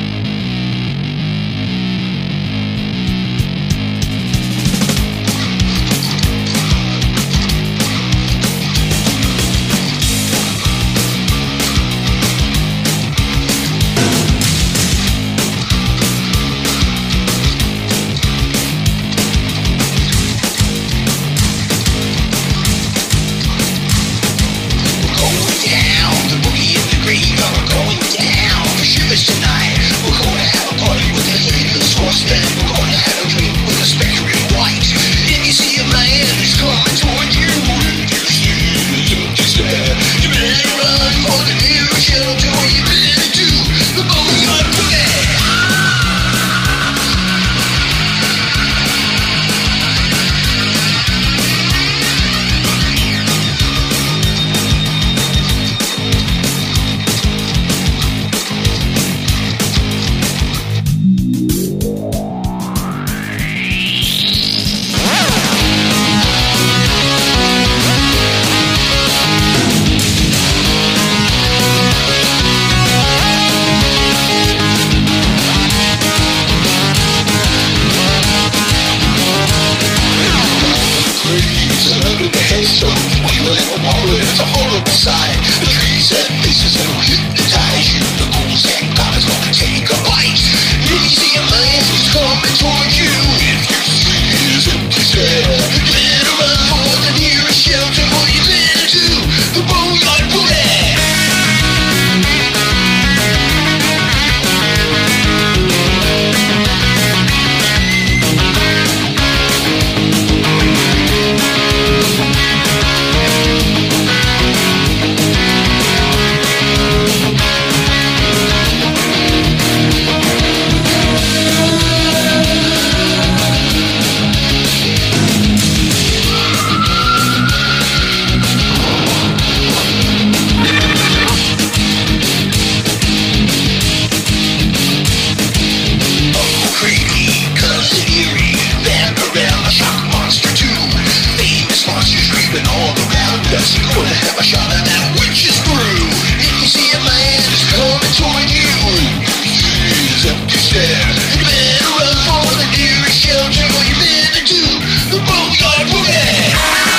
S5: That's gonna have a shot at that witch's brew. If you see a man who's coming toward you, please empty stare. You better run for the nearest shelter, or you better do the boneyard boogie.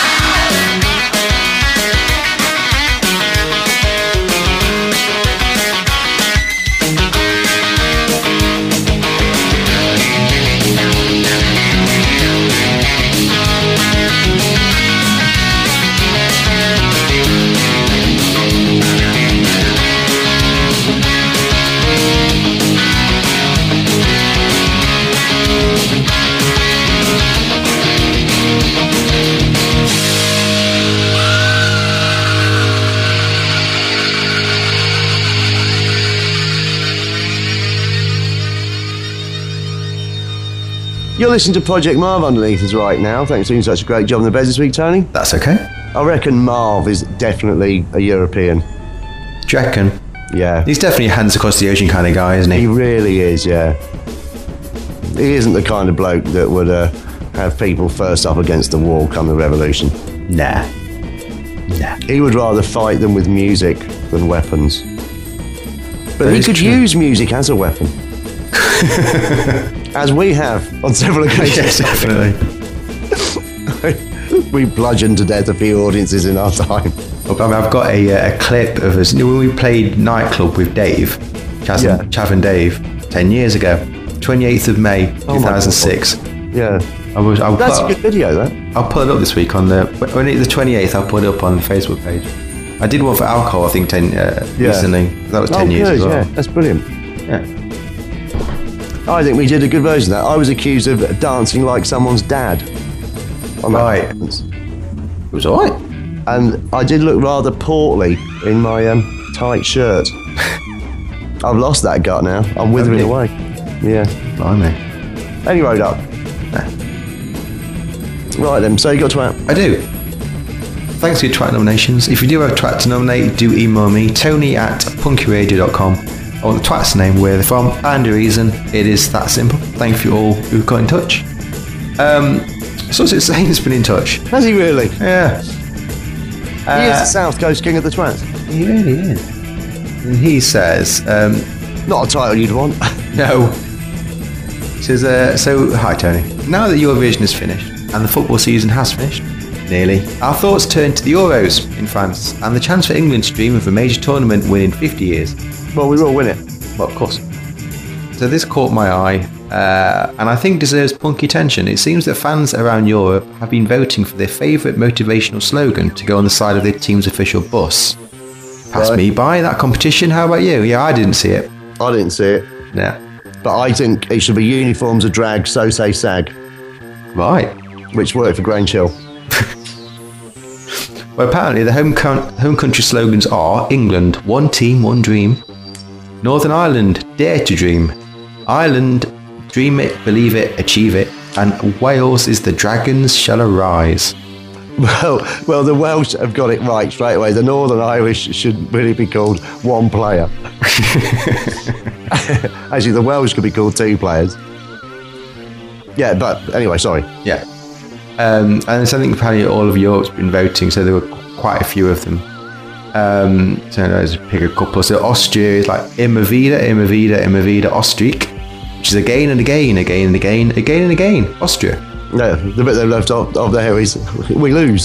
S3: You're listening to Project Marv underneath us right now. Thanks for doing such a great job on the bed this week, Tony.
S4: That's okay.
S3: I reckon Marv is definitely a European.
S4: Do you reckon?
S3: Yeah.
S4: He's definitely a hands across the ocean kind of guy, isn't
S3: He
S4: he?
S3: really is, yeah. He isn't the kind of bloke that would uh, have people first up against the wall come the revolution.
S4: Nah. Nah.
S3: He would rather fight them with music than weapons. But
S4: That
S3: he
S4: is
S3: could
S4: true.
S3: use music as a weapon. As we have on several occasions.
S4: Yes, definitely.
S3: We bludgeoned to death a few audiences in our time.
S4: I mean, I've got a, uh, a clip of us, you know, when we played Nightclub with Dave, Chaz,
S3: Yeah.
S4: and, Chav and Dave, ten years ago, twenty-eighth of May,
S3: Oh my
S4: two thousand six.
S3: Yeah.
S4: I was, I'll,
S3: That's a
S4: put,
S3: good video, that.
S4: I'll put it up this week on the, when it's the twenty-eighth, I'll put it up on the Facebook page. I did one for alcohol, I think, ten, uh,
S3: Yeah.
S4: recently. That was ten
S3: oh,
S4: years
S3: good,
S4: as well.
S3: yeah. That's brilliant.
S4: Yeah.
S3: I think we did a good version of that. I was accused of dancing like someone's dad. On that
S4: Right.
S3: dance.
S4: It was alright.
S3: And I did look rather portly in my um, tight shirt. I've lost that gut now. I'm withering
S4: you?
S3: away. Yeah.
S4: Blimey.
S3: Any road up. Right then, so you got to out.
S4: I do. Thanks for your track nominations. If you do have a track to nominate, do email me, tony at punkyradio dot com. I want the track's name, where they're from, and the reason. It is that simple. Thank you all who got in touch. Um, so it's saying has been in touch.
S3: Has he really?
S4: Yeah.
S3: he is
S4: Uh,
S3: the South Coast King of the Twats.
S4: He really is. And he says, um,
S3: Not a title you'd want.
S4: no. He says, uh, so, hi Tony. Now that Eurovision is finished, and the football season has finished, nearly, our thoughts turn to the Euros in France, and the chance for England to dream of a major tournament win in fifty years.
S3: Well, we will win it.
S4: Well, of course. So this caught my eye, uh, and I think deserves punky attention. It seems that fans around Europe have been voting for their favourite motivational slogan to go on the side of their team's official bus. Pass
S3: Right.
S4: me by, that competition. How about you? Yeah, I didn't see it.
S3: I didn't see it.
S4: Yeah.
S3: But I think it should be uniforms of drag, so say SAG,
S4: Right.
S3: which worked for Granchill.
S4: Well, apparently the home, co- home country slogans are England, one team, one dream. Northern Ireland, dare to dream. Ireland, dream it, believe it, achieve it. And Wales is the dragons shall arise.
S3: Well, well, the Welsh have got it right straight away. The Northern Irish should really be called one player. Actually, the Welsh could be called two players. Yeah, but anyway, sorry.
S4: Yeah. Um, and so I think apparently all of Europe's been voting, so there were quite a few of them. Um, so let's pick a couple. So Austria is like Immer wieder, immer wieder, immer wieder, Österreich, which is again and again, again and again, again and again, Austria.
S3: No, the bit they left off, off there is we lose.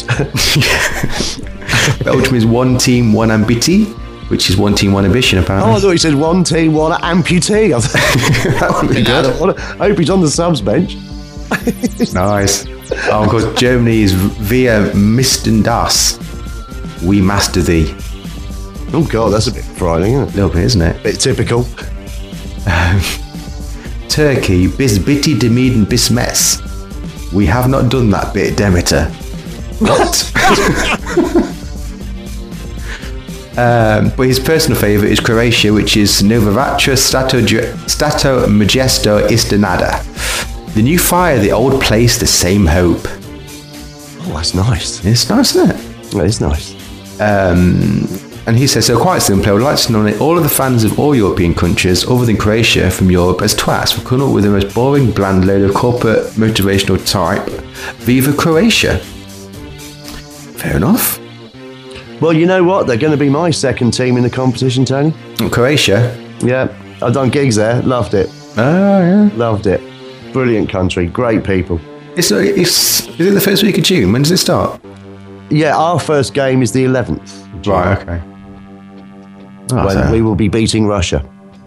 S4: Belgium is one team, one ambiti, which is one team, one ambition,
S3: Oh, I
S4: apparently.
S3: thought he said one team, one amputee. I thought-
S4: That would be good.
S3: I hope he's on the subs bench.
S4: Nice. Oh, of course, Germany is via Misten das. We master thee.
S3: Oh God, that's a bit frightening, isn't it?
S4: A little bit, isn't it?
S3: Bit typical.
S4: Turkey, bis bitte demiden bis mess. We have not done that bit, Demeter. What? um, but his personal favourite is Croatia, which is Novavatra Stato, Stato Majesto Istanada. The new fire, the old place, the same hope.
S3: Oh, that's nice.
S4: It's nice, isn't it?
S3: That is nice.
S4: Um, and he says, so quite simply, I would like to nominate all of the fans of all European countries, other than Croatia, from Europe as twats for coming up with the most boring, bland load of corporate motivational type. Viva Croatia. Fair enough.
S3: Well, you know what? They're going to be my second team in the competition, Tony.
S4: Croatia.
S3: Yeah, I've done gigs there. Loved it.
S4: Oh, yeah.
S3: Loved it. Brilliant country. Great people.
S4: It's, it's, is it the first week of June? When does it start?
S3: Yeah, our first game is the eleventh.
S4: Right, okay. Oh,
S3: when
S4: so-
S3: we will be beating Russia.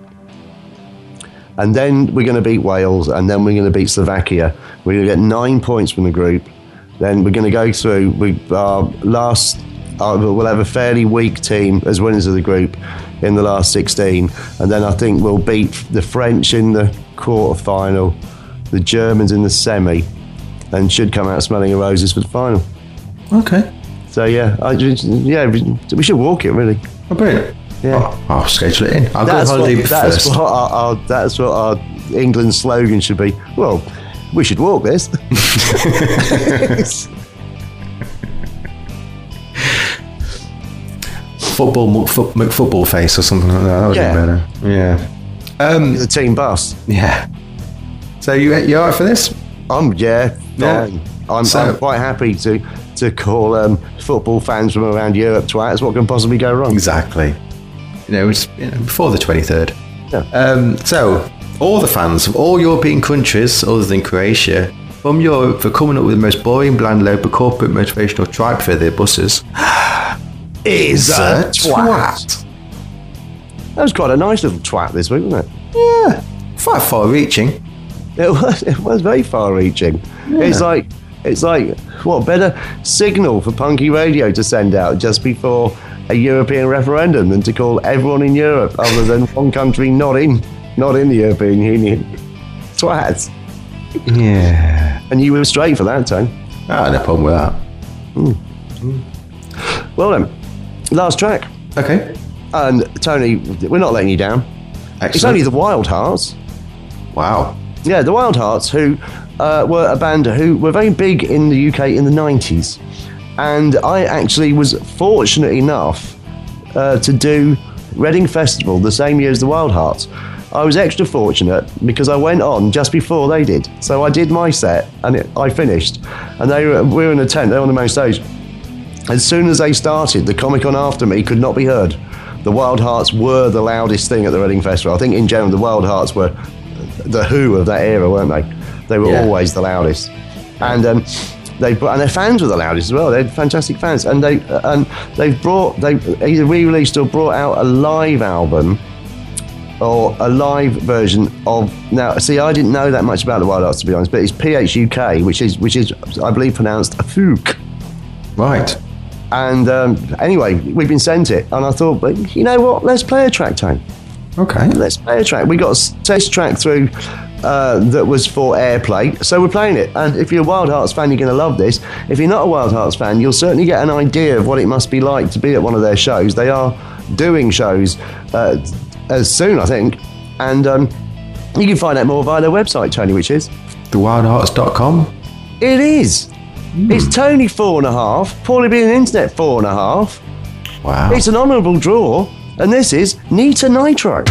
S3: And then we're going to beat Wales, and then we're going to beat Slovakia. We're going to get nine points from the group. Then we're going to go through. We our last. Uh, we'll have a fairly weak team as winners of the group in the last sixteen, and then I think we'll beat the French in the quarter final, the Germans in the semi, and should come out smelling of roses for the final.
S4: Okay.
S3: So yeah, I, just- yeah, we should walk it really.
S4: Oh, brilliant.
S3: Yeah.
S4: Oh, I'll schedule it in. I'll
S3: That's
S4: go on
S3: what,
S4: holiday
S3: that's
S4: first.
S3: what our, our that's what our England slogan should be. Well, we should walk this.
S4: Football, Mc- McFootball face or something like that. That would
S3: Yeah.
S4: be better. Yeah. Um,
S3: The team bus.
S4: yeah. So you you alright for this?
S3: I'm yeah,
S4: Yeah.
S3: fine. I'm,
S4: So-
S3: I'm quite happy to to call um, football fans from around Europe twats. What can possibly go wrong?
S4: Exactly. You know, it's you know, before the twenty-third.
S3: Yeah.
S4: Um, so, all the fans of all European countries other than Croatia from Europe for coming up with the most boring, bland, low, but corporate motivational tripe for their buses is a twat.
S3: That was quite a nice little twat this week, wasn't it?
S4: Yeah. Quite far reaching.
S3: It was. It was very far-reaching. It's like it's like what better signal for Punky Radio to send out just before a European referendum than to call everyone in Europe, other than one country not in not in the European Union, twats.
S4: Yeah.
S3: And you were straight for that, Tone.
S4: Ah, no problem with that.
S3: Well then, last track.
S4: Okay.
S3: And Tony, we're not letting you down.
S4: Excellent.
S3: It's only the Wild Hearts.
S4: Wow.
S3: Yeah, the Wild Hearts, who uh, were a band who were very big in the U K in the nineties. And I actually was fortunate enough uh, to do Reading Festival the same year as the Wild Hearts. I was extra fortunate because I went on just before they did. So I did my set and it, I finished. And they were, we were in a tent, they were on the main stage. As soon as they started, the Comic-Con after me could not be heard. The Wild Hearts were the loudest thing at the Reading Festival. I think in general the Wild Hearts were the Who of that era, weren't they? They were
S4: Yeah.
S3: always the loudest. And um, they and their fans were the loudest as well. They had fantastic fans, and they uh, and they've brought they either re-released or brought out a live album or a live version of. Now, see, I didn't know that much about the Wild Hearts, to be honest, but it's P H U K, which is which is I believe pronounced a Fook.
S4: Right.
S3: And um, anyway, we've been sent it, and I thought, but you know what? Let's play a track, Tone.
S4: Okay.
S3: Let's play a track. We got a test track through uh, that was for airplay, so we're playing it. And if you're a Wild Hearts fan, you're going to love this. If you're not a Wild Hearts fan, you'll certainly get an idea of what it must be like to be at one of their shows. They are doing shows uh, as soon, I think, and um, you can find out more via their website, Tony, which is
S4: the wild hearts dot com.
S3: it is. It's Tony four and a half, Paulie being Internet four and a half.
S4: Wow.
S3: It's an honourable draw, and this is Nita Nitro.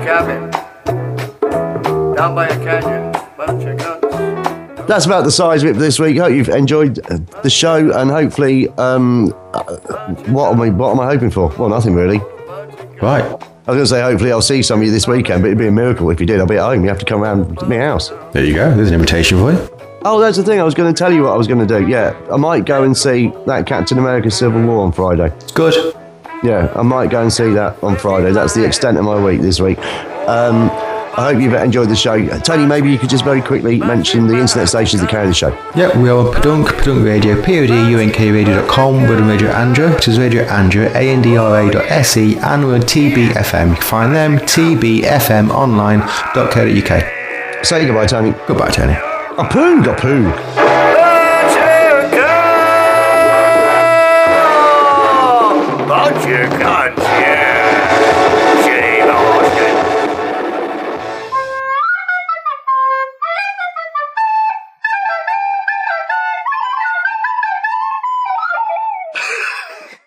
S5: cabin down by a canyon. Bunch of guns.
S3: That's about the size of it for this week. Hope you've enjoyed the show, and hopefully, um, uh, what am I? What am I hoping for? Well, nothing really.
S4: Right.
S3: I was going to say, hopefully, I'll see some of you this weekend, but it'd be a miracle if you did. I'll be at home. You have to come around to my house.
S4: There you go. There's an invitation for you.
S3: Oh, that's the thing. I was going to tell you what I was going to do. Yeah, I might go and see that Captain America Civil War on Friday.
S4: Good.
S3: Yeah, I might go and see that on Friday. That's the extent of my week this week. Um, I hope you've enjoyed the show. Tony, maybe you could just very quickly mention the internet stations that carry the show.
S4: Yep, we are Podunk, Podunk Radio, P O D U N K radio dot com, we're on Radio Andrew, which is Radio Andrew, A N D R A dot S E, and we're on T B F M. You can find them, T B F M online dot co dot U K.
S3: Say goodbye, Tony.
S4: Goodbye, Tony.
S3: Oh, poo, got poo.
S5: Bunch of guns.